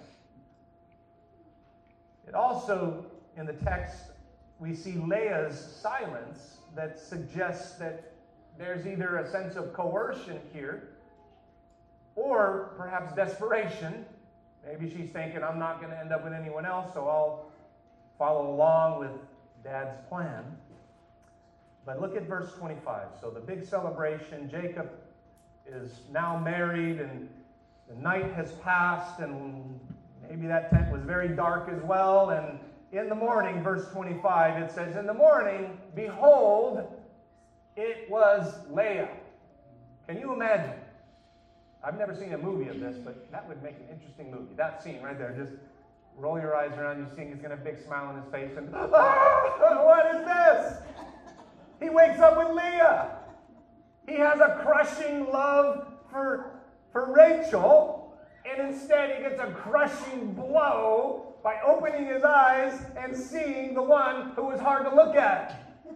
It also, in the text, we see Leah's silence that suggests that there's either a sense of coercion here or perhaps desperation. Maybe she's thinking, I'm not going to end up with anyone else, so I'll follow along with Dad's plan. But look at verse 25. So the big celebration, Jacob is now married, and the night has passed, and maybe that tent was very dark as well. And in the morning, verse 25, it says, in the morning, behold, it was Leah. Can you imagine? I've never seen a movie of this, but that would make an interesting movie. That scene right there, just roll your eyes around, you see he's going to have a big smile on his face, and, what is this? He wakes up with Leah. He has a crushing love for Rachel, and instead he gets a crushing blow by opening his eyes and seeing the one who was hard to look at.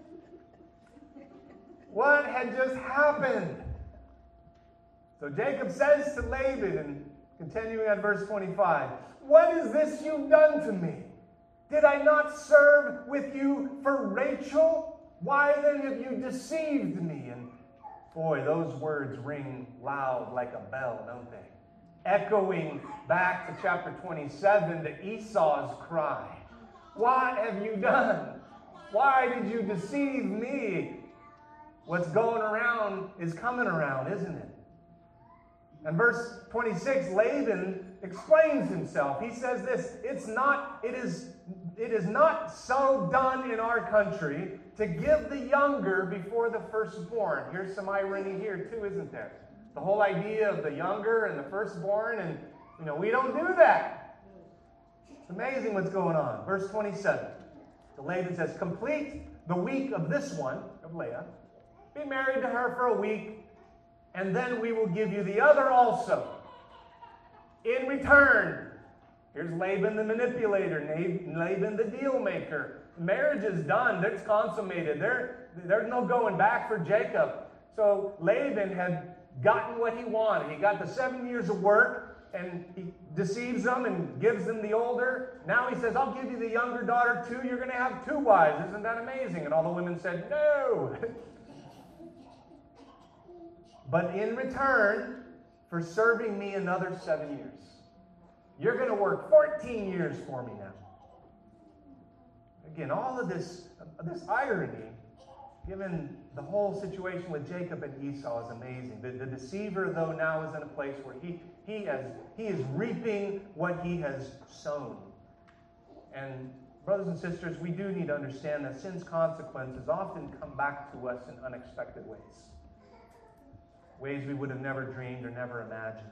What had just happened? So Jacob says to Laban, and continuing on verse 25, "What is this you've done to me? Did I not serve with you for Rachel? Why then have you deceived me?" And boy, those words ring loud like a bell, don't they? Echoing back to chapter 27 to Esau's cry. "What have you done? Why did you deceive me?" What's going around is coming around, isn't it? And verse 26, Laban explains himself. He says this, it is not so done in our country to give the younger before the firstborn. Here's some irony here too, isn't there? The whole idea of the younger and the firstborn, and we don't do that. It's amazing what's going on. Verse 27, the Laban says, "Complete the week of this one," of Leah, "be married to her for a week, and then we will give you the other also. In return," here's Laban the manipulator, Laban the deal maker. Marriage is done. It's consummated. There's no going back for Jacob. So Laban had gotten what he wanted. He got the 7 years of work, and he deceives them and gives them the older. Now he says, "I'll give you the younger daughter too. You're going to have 2 wives. Isn't that amazing?" And all the women said, "No." "But in return for serving me another 7 years, you're going to work 14 years for me now." Again, all of this irony, given the whole situation with Jacob and Esau, is amazing. The deceiver, though, now is in a place where he is reaping what he has sown. And brothers and sisters, we do need to understand that sin's consequences often come back to us in unexpected ways. Ways we would have never dreamed or never imagined.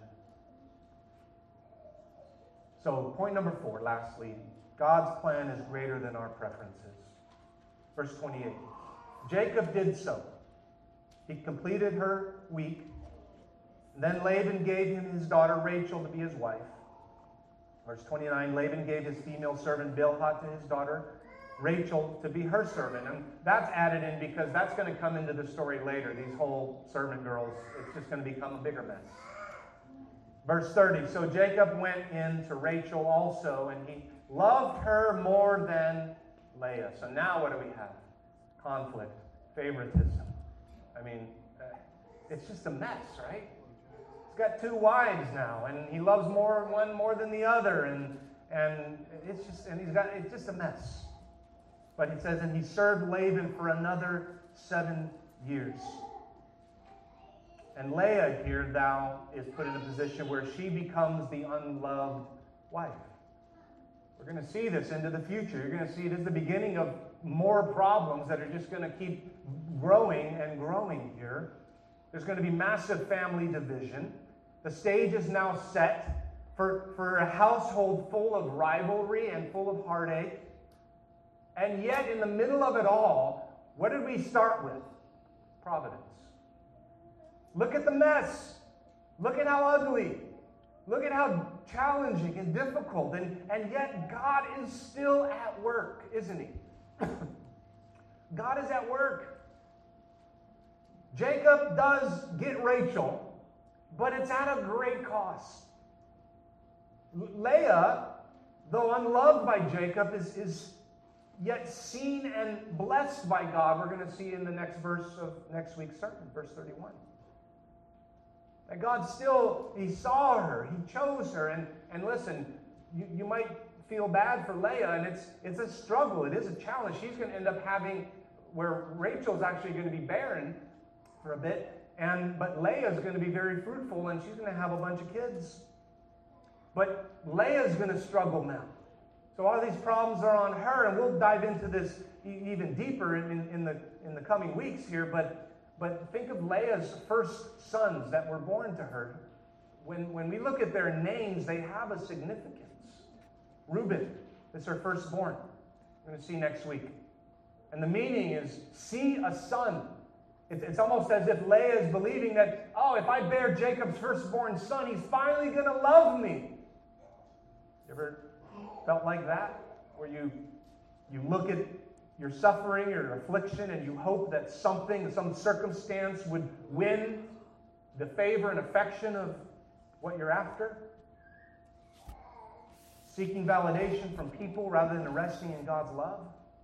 So, point number 4, lastly, God's plan is greater than our preferences. Verse 28. Jacob did so. He completed her week. Then Laban gave him his daughter Rachel to be his wife. Verse 29, Laban gave his female servant Bilhah to his daughter Rachel to be her servant. And that's added in because that's going to come into the story later. These whole servant girls, it's just going to become a bigger mess. Verse 30, so Jacob went in to Rachel also, and he loved her more than Leah. So now what do we have? Conflict, favoritism. I mean, it's just a mess, right? He's got 2 wives now, and he loves one more than the other, and it's just a mess. But he says, and he served Laban for another 7 years. And Leah here now is put in a position where she becomes the unloved wife. We're going to see this into the future. You're going to see it as the beginning of more problems that are just going to keep growing and growing here. There's going to be massive family division. The stage is now set for a household full of rivalry and full of heartache. And yet, in the middle of it all, what did we start with? Providence. Look at the mess. Look at how ugly. Look at how challenging and difficult. And yet, God is still at work, isn't he? God is at work. Jacob does get Rachel, but it's at a great cost. Leah, though unloved by Jacob, is yet seen and blessed by God. We're going to see in the next verse of next week's sermon, verse 31. That God still, he saw her, he chose her, and listen, you might feel bad for Leah, and it's a struggle, it is a challenge. She's going to end up having, where Rachel's actually going to be barren for a bit, but Leah's going to be very fruitful, and she's going to have a bunch of kids. But Leah's going to struggle now. So all these problems are on her, and we'll dive into this even deeper in the coming weeks here, but think of Leah's first sons that were born to her. When we look at their names, they have a significance. Reuben. It's her firstborn. We're going to see next week. And the meaning is, see a son. It's almost as if Leah is believing that, oh, if I bear Jacob's firstborn son, he's finally going to love me. You ever felt like that? Where you look at your suffering or your affliction and you hope that something, some circumstance would win the favor and affection of what you're after? Seeking validation from people rather than resting in God's love?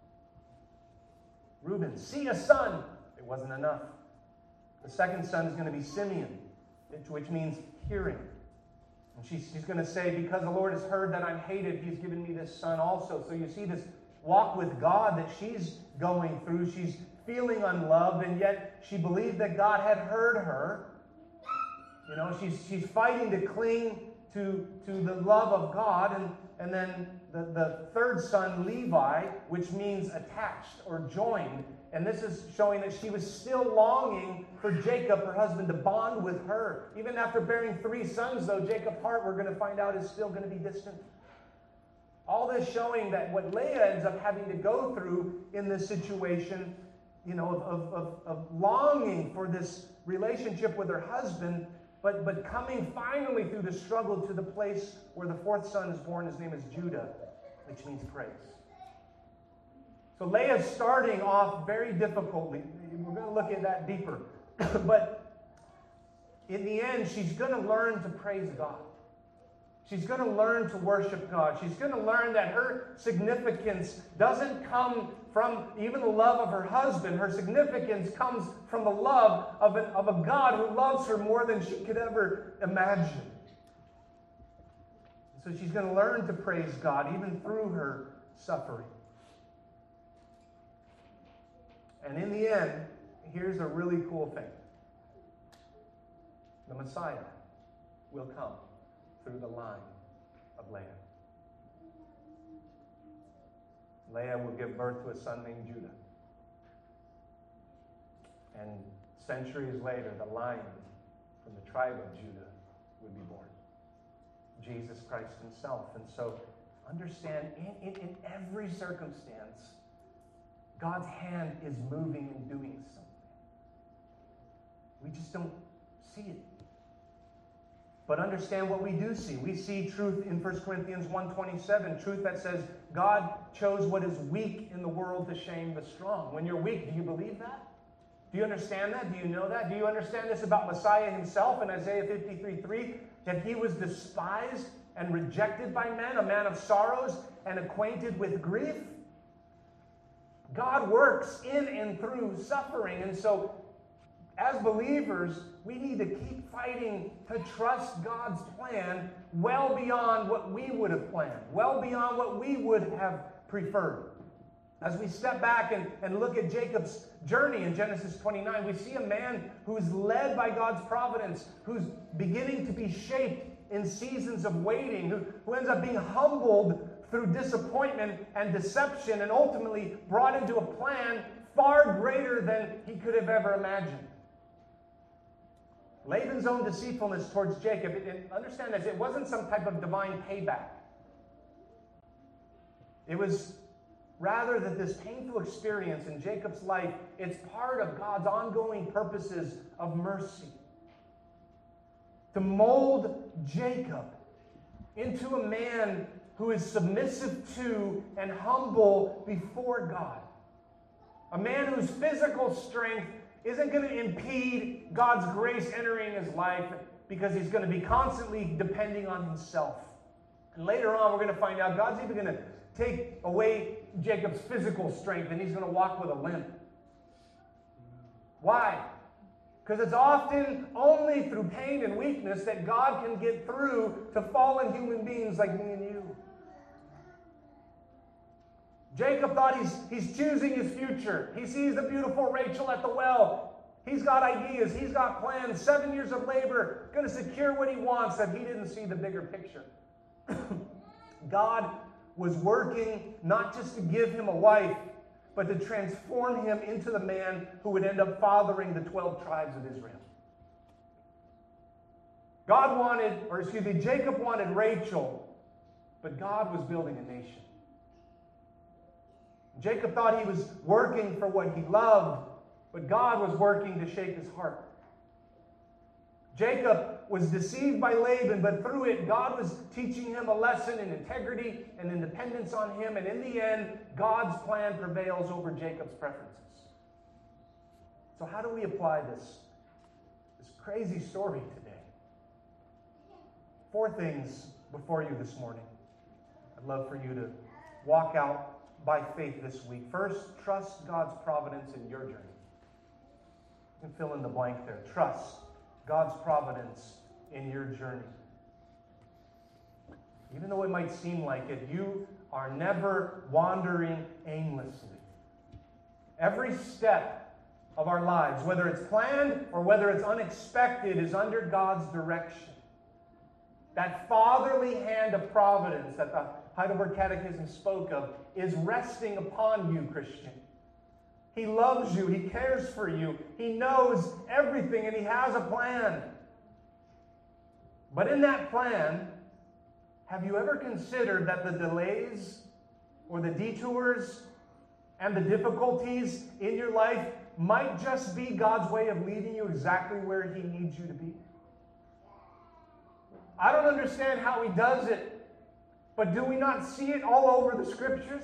Reuben, see a son. It wasn't enough. The second son is going to be Simeon, which means hearing. And she's going to say, because the Lord has heard that I'm hated, he's given me this son also. So you see this walk with God that she's going through. She's feeling unloved, and yet she believed that God had heard her. You know, she's fighting to cling to the love of God. And then the third son, Levi, which means attached or joined. And this is showing that she was still longing for Jacob, her husband, to bond with her. Even after bearing 3 sons, though, Jacob's heart, we're going to find out, is still going to be distant. All this showing that what Leah ends up having to go through in this situation, you know, of longing for this relationship with her husband, but coming finally through the struggle to the place where the 4th son is born. His name is Judah, which means praise. So Leah's starting off very difficultly. We're going to look at that deeper. But in the end, she's going to learn to praise God. She's going to learn to worship God. She's going to learn that her significance doesn't come from even the love of her husband. Her significance comes from the love of a God who loves her more than she could ever imagine. So she's going to learn to praise God even through her suffering. And in the end, here's a really cool thing. The Messiah will come through the line of Leah. Leah will give birth to a son named Judah. And centuries later, the lion from the tribe of Judah would be born. Jesus Christ himself. And so understand, in every circumstance, God's hand is moving and doing something. We just don't see it. But understand what we do see. We see truth in 1 Corinthians 1:27, truth that says God chose what is weak in the world to shame the strong. When you're weak, do you believe that? Do you understand that? Do you know that? Do you understand this about Messiah himself in Isaiah 53:3? That he was despised and rejected by men, a man of sorrows and acquainted with grief? God works in and through suffering. And so, as believers, we need to keep fighting to trust God's plan well beyond what we would have planned, well beyond what we would have preferred. As we step back and look at Jacob's journey in Genesis 29, we see a man who's led by God's providence, who's beginning to be shaped in seasons of waiting, who ends up being humbled through disappointment and deception, and ultimately brought into a plan far greater than he could have ever imagined. Laban's own deceitfulness towards Jacob, understand this, it wasn't some type of divine payback. It was rather that this painful experience in Jacob's life, it's part of God's ongoing purposes of mercy. To mold Jacob into a man who is submissive to and humble before God. A man whose physical strength isn't going to impede God's grace entering his life because he's going to be constantly depending on himself. And later on, we're going to find out God's even going to take away Jacob's physical strength and he's going to walk with a limp. Why? Because it's often only through pain and weakness that God can get through to fallen human beings like me and you. Jacob thought he's choosing his future. He sees the beautiful Rachel at the well. He's got ideas. He's got plans. 7 years of labor, going to secure what he wants, that he didn't see the bigger picture. God was working not just to give him a wife, but to transform him into the man who would end up fathering the 12 tribes of Israel. Jacob wanted Rachel but God was building a nation. Jacob thought he was working for what he loved, but God was working to shape his heart. Jacob was deceived by Laban, but through it, God was teaching him a lesson in integrity and in dependence on him. And in the end, God's plan prevails over Jacob's preferences. So how do we apply this crazy story today? 4 things before you this morning. I'd love for you to walk out by faith this week. First, trust God's providence in your journey. You can fill in the blank there. Trust God's providence in your journey. Even though it might seem like it, you are never wandering aimlessly. Every step of our lives, whether it's planned or whether it's unexpected, is under God's direction. That fatherly hand of providence that the Heidelberg Catechism spoke of is resting upon you, Christian. He loves you. He cares for you. He knows everything, and He has a plan. But in that plan, have you ever considered that the delays or the detours and the difficulties in your life might just be God's way of leading you exactly where He needs you to be? I don't understand how He does it, but do we not see it all over the Scriptures?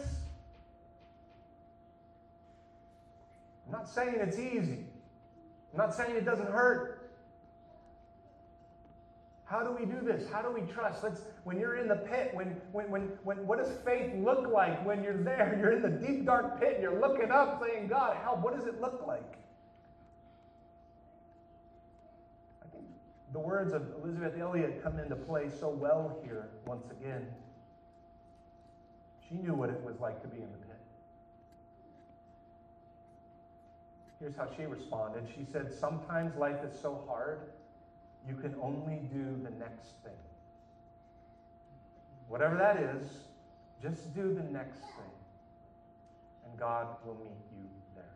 I'm not saying it's easy. I'm not saying it doesn't hurt. How do we do this? How do we trust? When you're in the pit, what does faith look like when you're there? You're in the deep, dark pit, and you're looking up saying, God, help. What does it look like? I think the words of Elizabeth Elliot come into play so well here once again. She knew what it was like to be in the pit. Here's how she responded. She said, sometimes life is so hard, you can only do the next thing. Whatever that is, just do the next thing, and God will meet you there.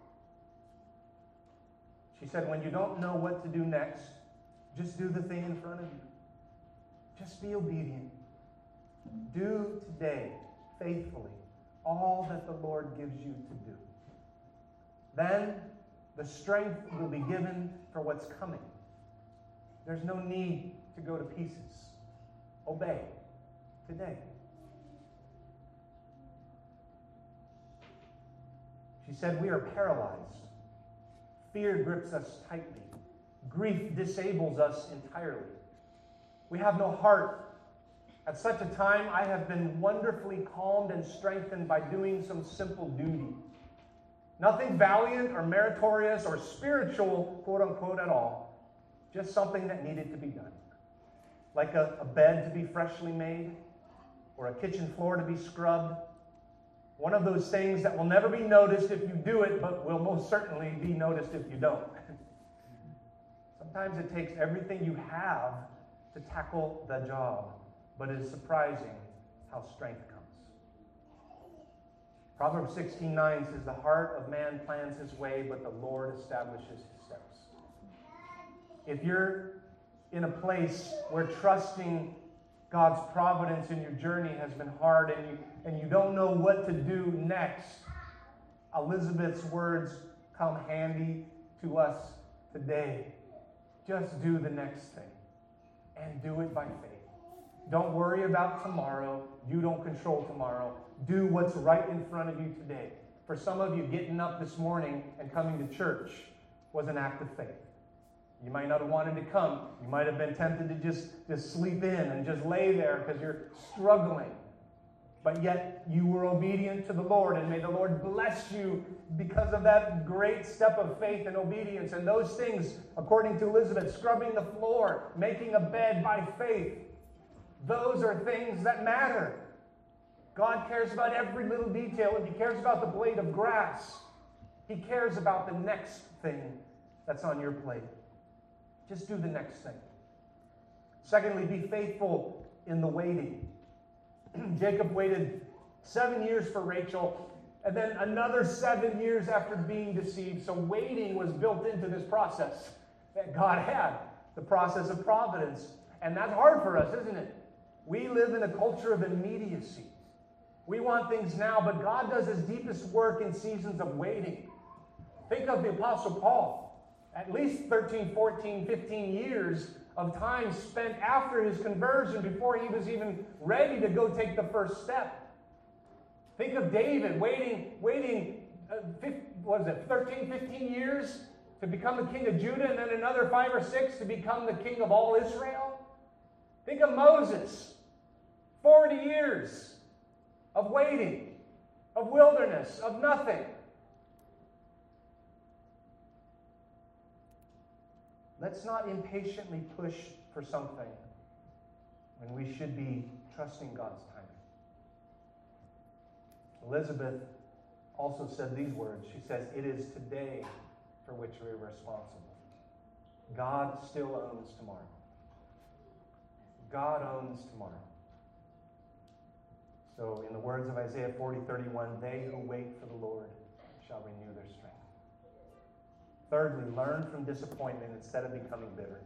She said, when you don't know what to do next, just do the thing in front of you. Just be obedient. Do today, faithfully, all that the Lord gives you to do. Then the strength will be given for what's coming. There's no need to go to pieces. Obey today. She said, we are paralyzed. Fear grips us tightly. Grief disables us entirely. We have no heart. At such a time, I have been wonderfully calmed and strengthened by doing some simple duty. Nothing valiant or meritorious or spiritual, quote unquote, at all. Just something that needed to be done. Like a bed to be freshly made, or a kitchen floor to be scrubbed. One of those things that will never be noticed if you do it, but will most certainly be noticed if you don't. Sometimes it takes everything you have to tackle the job, but it is surprising how strength comes. Proverbs 16:9 says, the heart of man plans his way, but the Lord establishes his steps. If you're in a place where trusting God's providence in your journey has been hard and you don't know what to do next, Elizabeth's words come handy to us today. Just do the next thing and do it by faith. Don't worry about tomorrow. You don't control tomorrow. Do what's right in front of you today. For some of you, getting up this morning and coming to church was an act of faith. You might not have wanted to come. You might have been tempted to just sleep in and just lay there because you're struggling. But yet you were obedient to the Lord, and may the Lord bless you because of that great step of faith and obedience. And those things, according to Elizabeth, scrubbing the floor, making a bed by faith, those are things that matter. God cares about every little detail. If He cares about the blade of grass, He cares about the next thing that's on your plate. Just do the next thing. Secondly, be faithful in the waiting. Jacob waited 7 years for Rachel, and then another 7 years after being deceived. So waiting was built into this process that God had, the process of providence. And that's hard for us, isn't it? We live in a culture of immediacy. We want things now, but God does his deepest work in seasons of waiting. Think of the Apostle Paul. At least 13, 14, 15 years of time spent after his conversion before he was even ready to go take the first step. Think of David waiting 13, 15 years to become the king of Judah, and then another 5 or 6 to become the king of all Israel. Think of Moses, 40 years of waiting, of wilderness, of nothing. Let's not impatiently push for something when we should be trusting God's timing. Elizabeth also said these words. She says, "It is today for which we are responsible." God still owns tomorrow. God owns tomorrow. So in the words of Isaiah 40:31, they who wait for the Lord shall renew their strength. Thirdly, learn from disappointment instead of becoming bitter.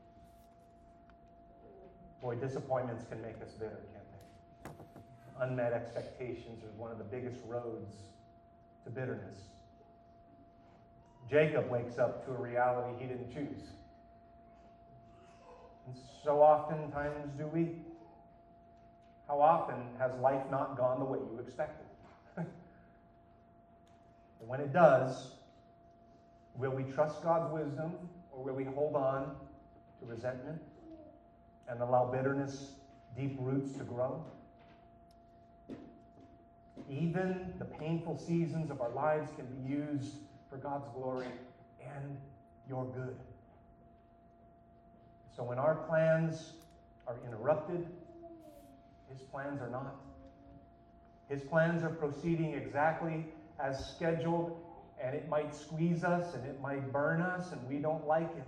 Boy, disappointments can make us bitter, can't they? Unmet expectations are one of the biggest roads to bitterness. Jacob wakes up to a reality he didn't choose. And so oftentimes do we. How often has life not gone the way you expected? And when it does, will we trust God's wisdom, or will we hold on to resentment and allow bitterness deep roots to grow? Even the painful seasons of our lives can be used for God's glory and your good. So when our plans are interrupted, his plans are not. His plans are proceeding exactly as scheduled, and it might squeeze us and it might burn us and we don't like it.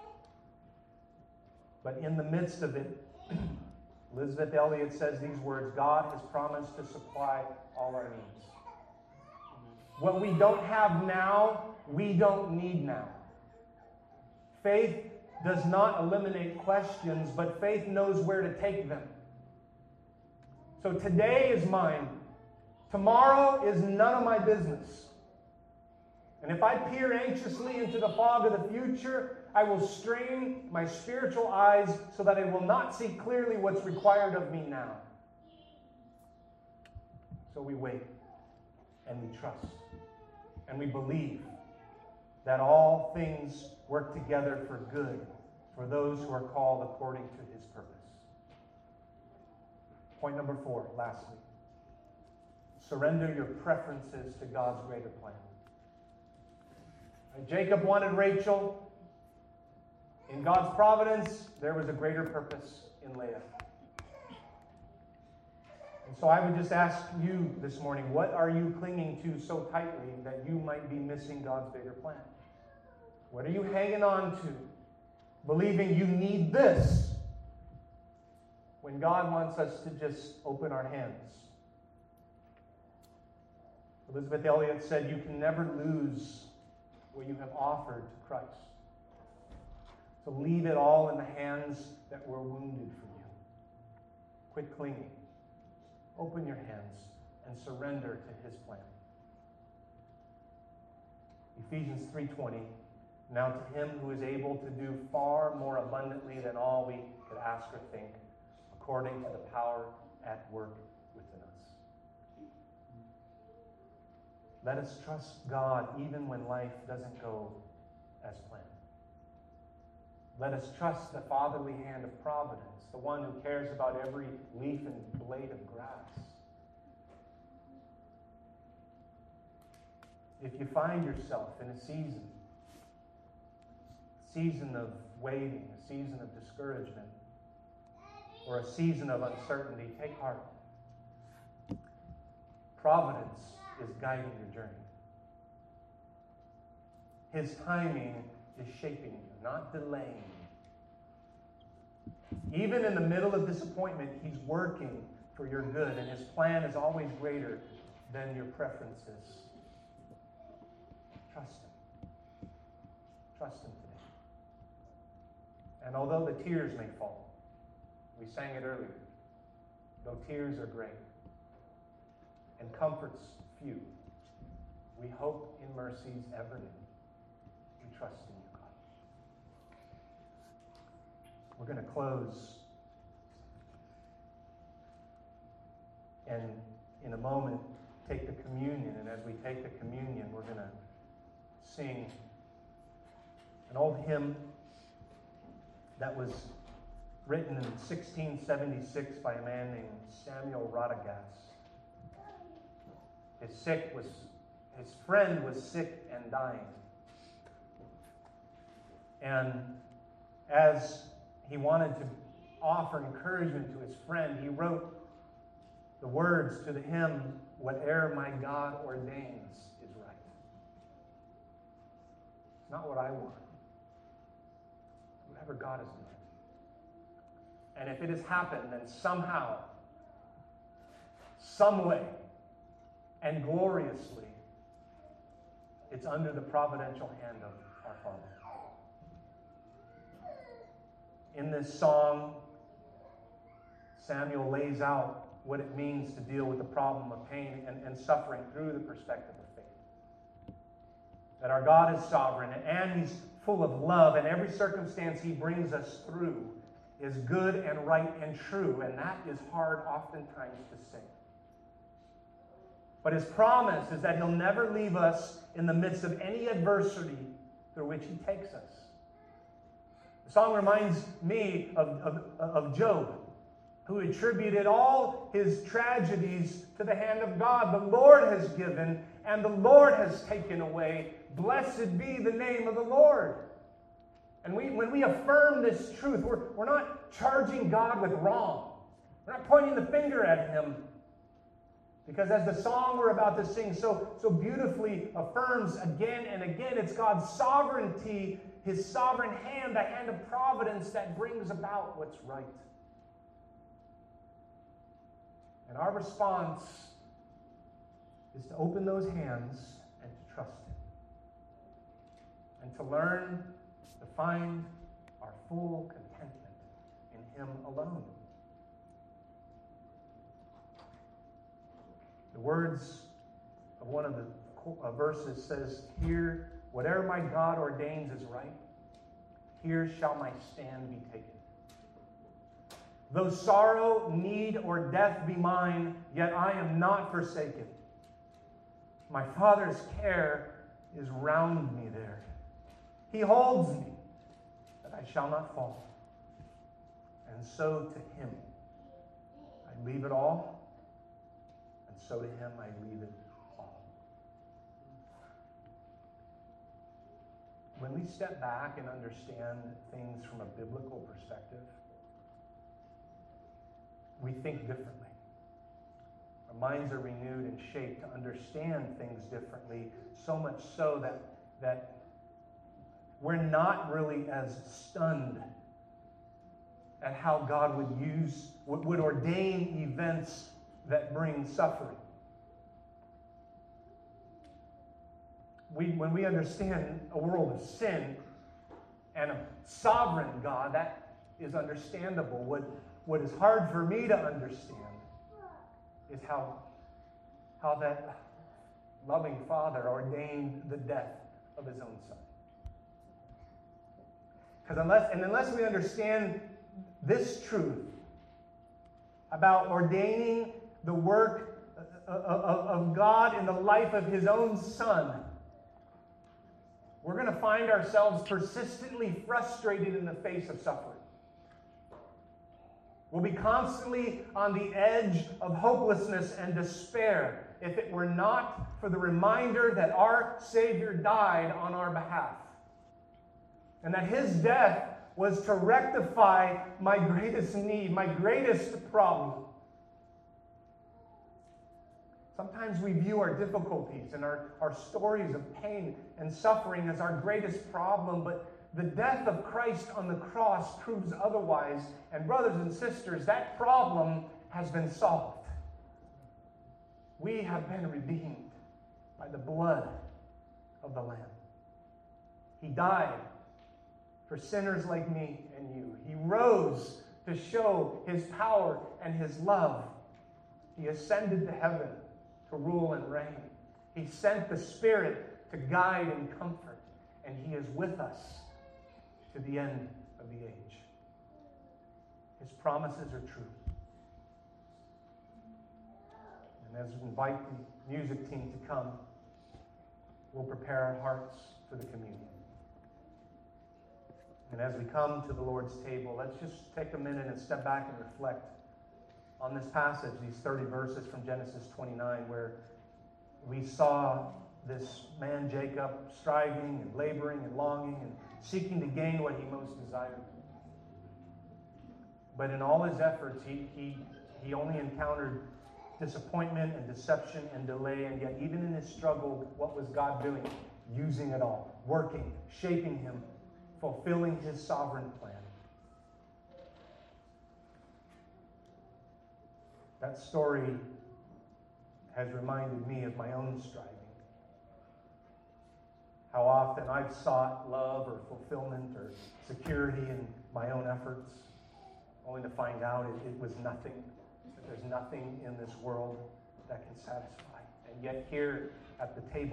But in the midst of it, Elizabeth Elliot says these words: God has promised to supply all our needs. What we don't have now, we don't need now. Faith does not eliminate questions, but faith knows where to take them. So today is mine. Tomorrow is none of my business. And if I peer anxiously into the fog of the future, I will strain my spiritual eyes so that I will not see clearly what's required of me now. So we wait, and we trust, and we believe that all things work together for good for those who are called according to his purpose. Point number 4, lastly. Surrender your preferences to God's greater plan. Jacob wanted Rachel. In God's providence, there was a greater purpose in Leah. And so I would just ask you this morning, what are you clinging to so tightly that you might be missing God's bigger plan? What are you hanging on to, believing you need this, when God wants us to just open our hands? Elizabeth Elliot said, you can never lose what you have offered to Christ. So leave it all in the hands that were wounded for you. Quit clinging. Open your hands and surrender to his plan. Ephesians 3:20, now to him who is able to do far more abundantly than all we could ask or think, according to the power at work within us. Let us trust God even when life doesn't go as planned. Let us trust the fatherly hand of providence, the one who cares about every leaf and blade of grass. If you find yourself in a season of waiting, a season of discouragement, or a season of uncertainty, take heart. Providence is guiding your journey. His timing is shaping you, not delaying you. Even in the middle of disappointment, he's working for your good, and his plan is always greater than your preferences. Trust him. Trust him today. And although the tears may fall, we sang it earlier, though tears are great and comforts few, we hope in mercies ever new. We trust in you, God. We're going to close, and in a moment take the communion. And as we take the communion, we're going to sing an old hymn that was written in 1676 by a man named Samuel Radagast. His friend was sick and dying. And as he wanted to offer encouragement to his friend, he wrote the words to the hymn, "Whate'er my God ordains is right." It's not what I want. Whatever God is doing. And if it has happened, then somehow, some way, and gloriously, it's under the providential hand of our Father. In this song, Samuel lays out what it means to deal with the problem of pain and suffering through the perspective of faith. That our God is sovereign and He's full of love, and every circumstance He brings us through is good and right and true, and that is hard oftentimes to say. But His promise is that He'll never leave us in the midst of any adversity through which He takes us. The song reminds me of Job, who attributed all his tragedies to the hand of God. The Lord has given, and the Lord has taken away. Blessed be the name of the Lord. And when we affirm this truth, we're not charging God with wrong. We're not pointing the finger at Him. Because as the song we're about to sing so beautifully affirms again and again, it's God's sovereignty, His sovereign hand, the hand of providence that brings about what's right. And our response is to open those hands and to trust Him. And to learn to find our full contentment in Him alone. The words of one of the verses says, "Here, whatever my God ordains is right, here shall my stand be taken. Though sorrow, need, or death be mine, yet I am not forsaken. My Father's care is round me there. He holds me, that I shall not fall. And so to Him I leave it all, and so to Him I leave it all." When we step back and understand things from a biblical perspective, we think differently. Our minds are renewed and shaped to understand things differently, so much so that we're not really as stunned at how God would ordain events that bring suffering. When we understand a world of sin and a sovereign God, that is understandable. What is hard for me to understand is how that loving Father ordained the death of His own Son. Because unless we understand this truth about ordaining the work of God in the life of His own Son, we're going to find ourselves persistently frustrated in the face of suffering. We'll be constantly on the edge of hopelessness and despair if it were not for the reminder that our Savior died on our behalf. And that His death was to rectify my greatest need, my greatest problem. Sometimes we view our difficulties and our stories of pain and suffering as our greatest problem, but the death of Christ on the cross proves otherwise. And brothers and sisters, that problem has been solved. We have been redeemed by the blood of the Lamb. He died for sinners like me and you. He rose to show His power and His love. He ascended to heaven to rule and reign. He sent the Spirit to guide and comfort. And He is with us to the end of the age. His promises are true. And as we invite the music team to come, we'll prepare our hearts for the communion. And as we come to the Lord's table, let's just take a minute and step back and reflect on this passage, these 30 verses from Genesis 29, where we saw this man Jacob striving and laboring and longing and seeking to gain what he most desired. But in all his efforts, he only encountered disappointment and deception and delay, and yet even in his struggle, what was God doing? Using it all, working, shaping him, fulfilling His sovereign plan. That story has reminded me of my own striving. How often I've sought love or fulfillment or security in my own efforts, only to find out it was nothing. That there's nothing in this world that can satisfy. And yet here at the table,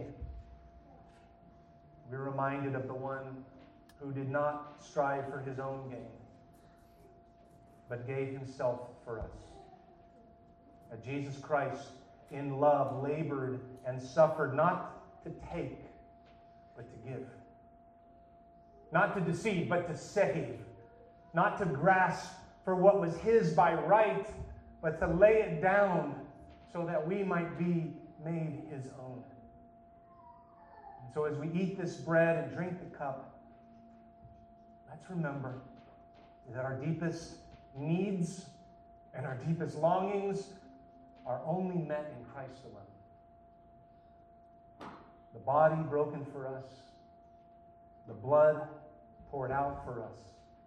we're reminded of the one who did not strive for his own gain, but gave Himself for us. That Jesus Christ, in love, labored and suffered not to take, but to give. Not to deceive, but to save. Not to grasp for what was His by right, but to lay it down so that we might be made His own. And so as we eat this bread and drink the cup, let's remember that our deepest needs and our deepest longings are only met in Christ alone. The body broken for us, the blood poured out for us.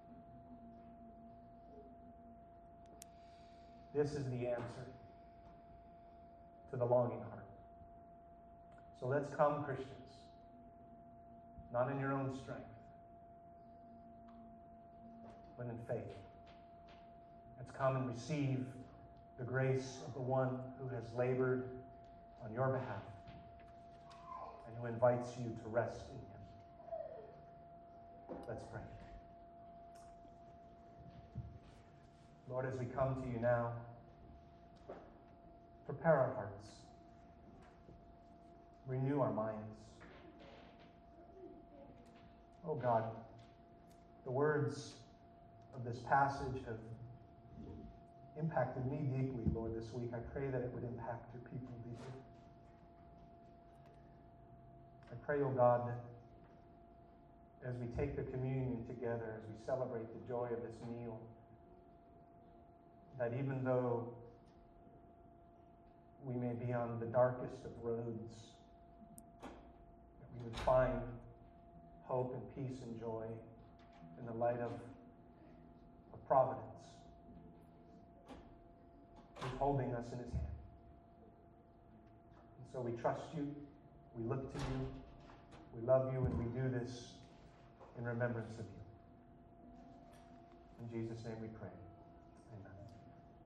This is the answer to the longing heart. So let's come, Christians, not in your own strength, but in faith. Let's come and receive the grace of the one who has labored on your behalf and who invites you to rest in Him. Let's pray. Lord, as we come to you now, prepare our hearts, renew our minds. Oh God, the words of this passage have impacted me deeply, Lord, this week. I pray that it would impact your people deeply. I pray, oh God, that as we take the communion together, as we celebrate the joy of this meal, that even though we may be on the darkest of roads, that we would find hope and peace and joy in the light of providence. He's holding us in His hand. And so we trust you, we look to you, we love you, and we do this in remembrance of you. In Jesus' name we pray.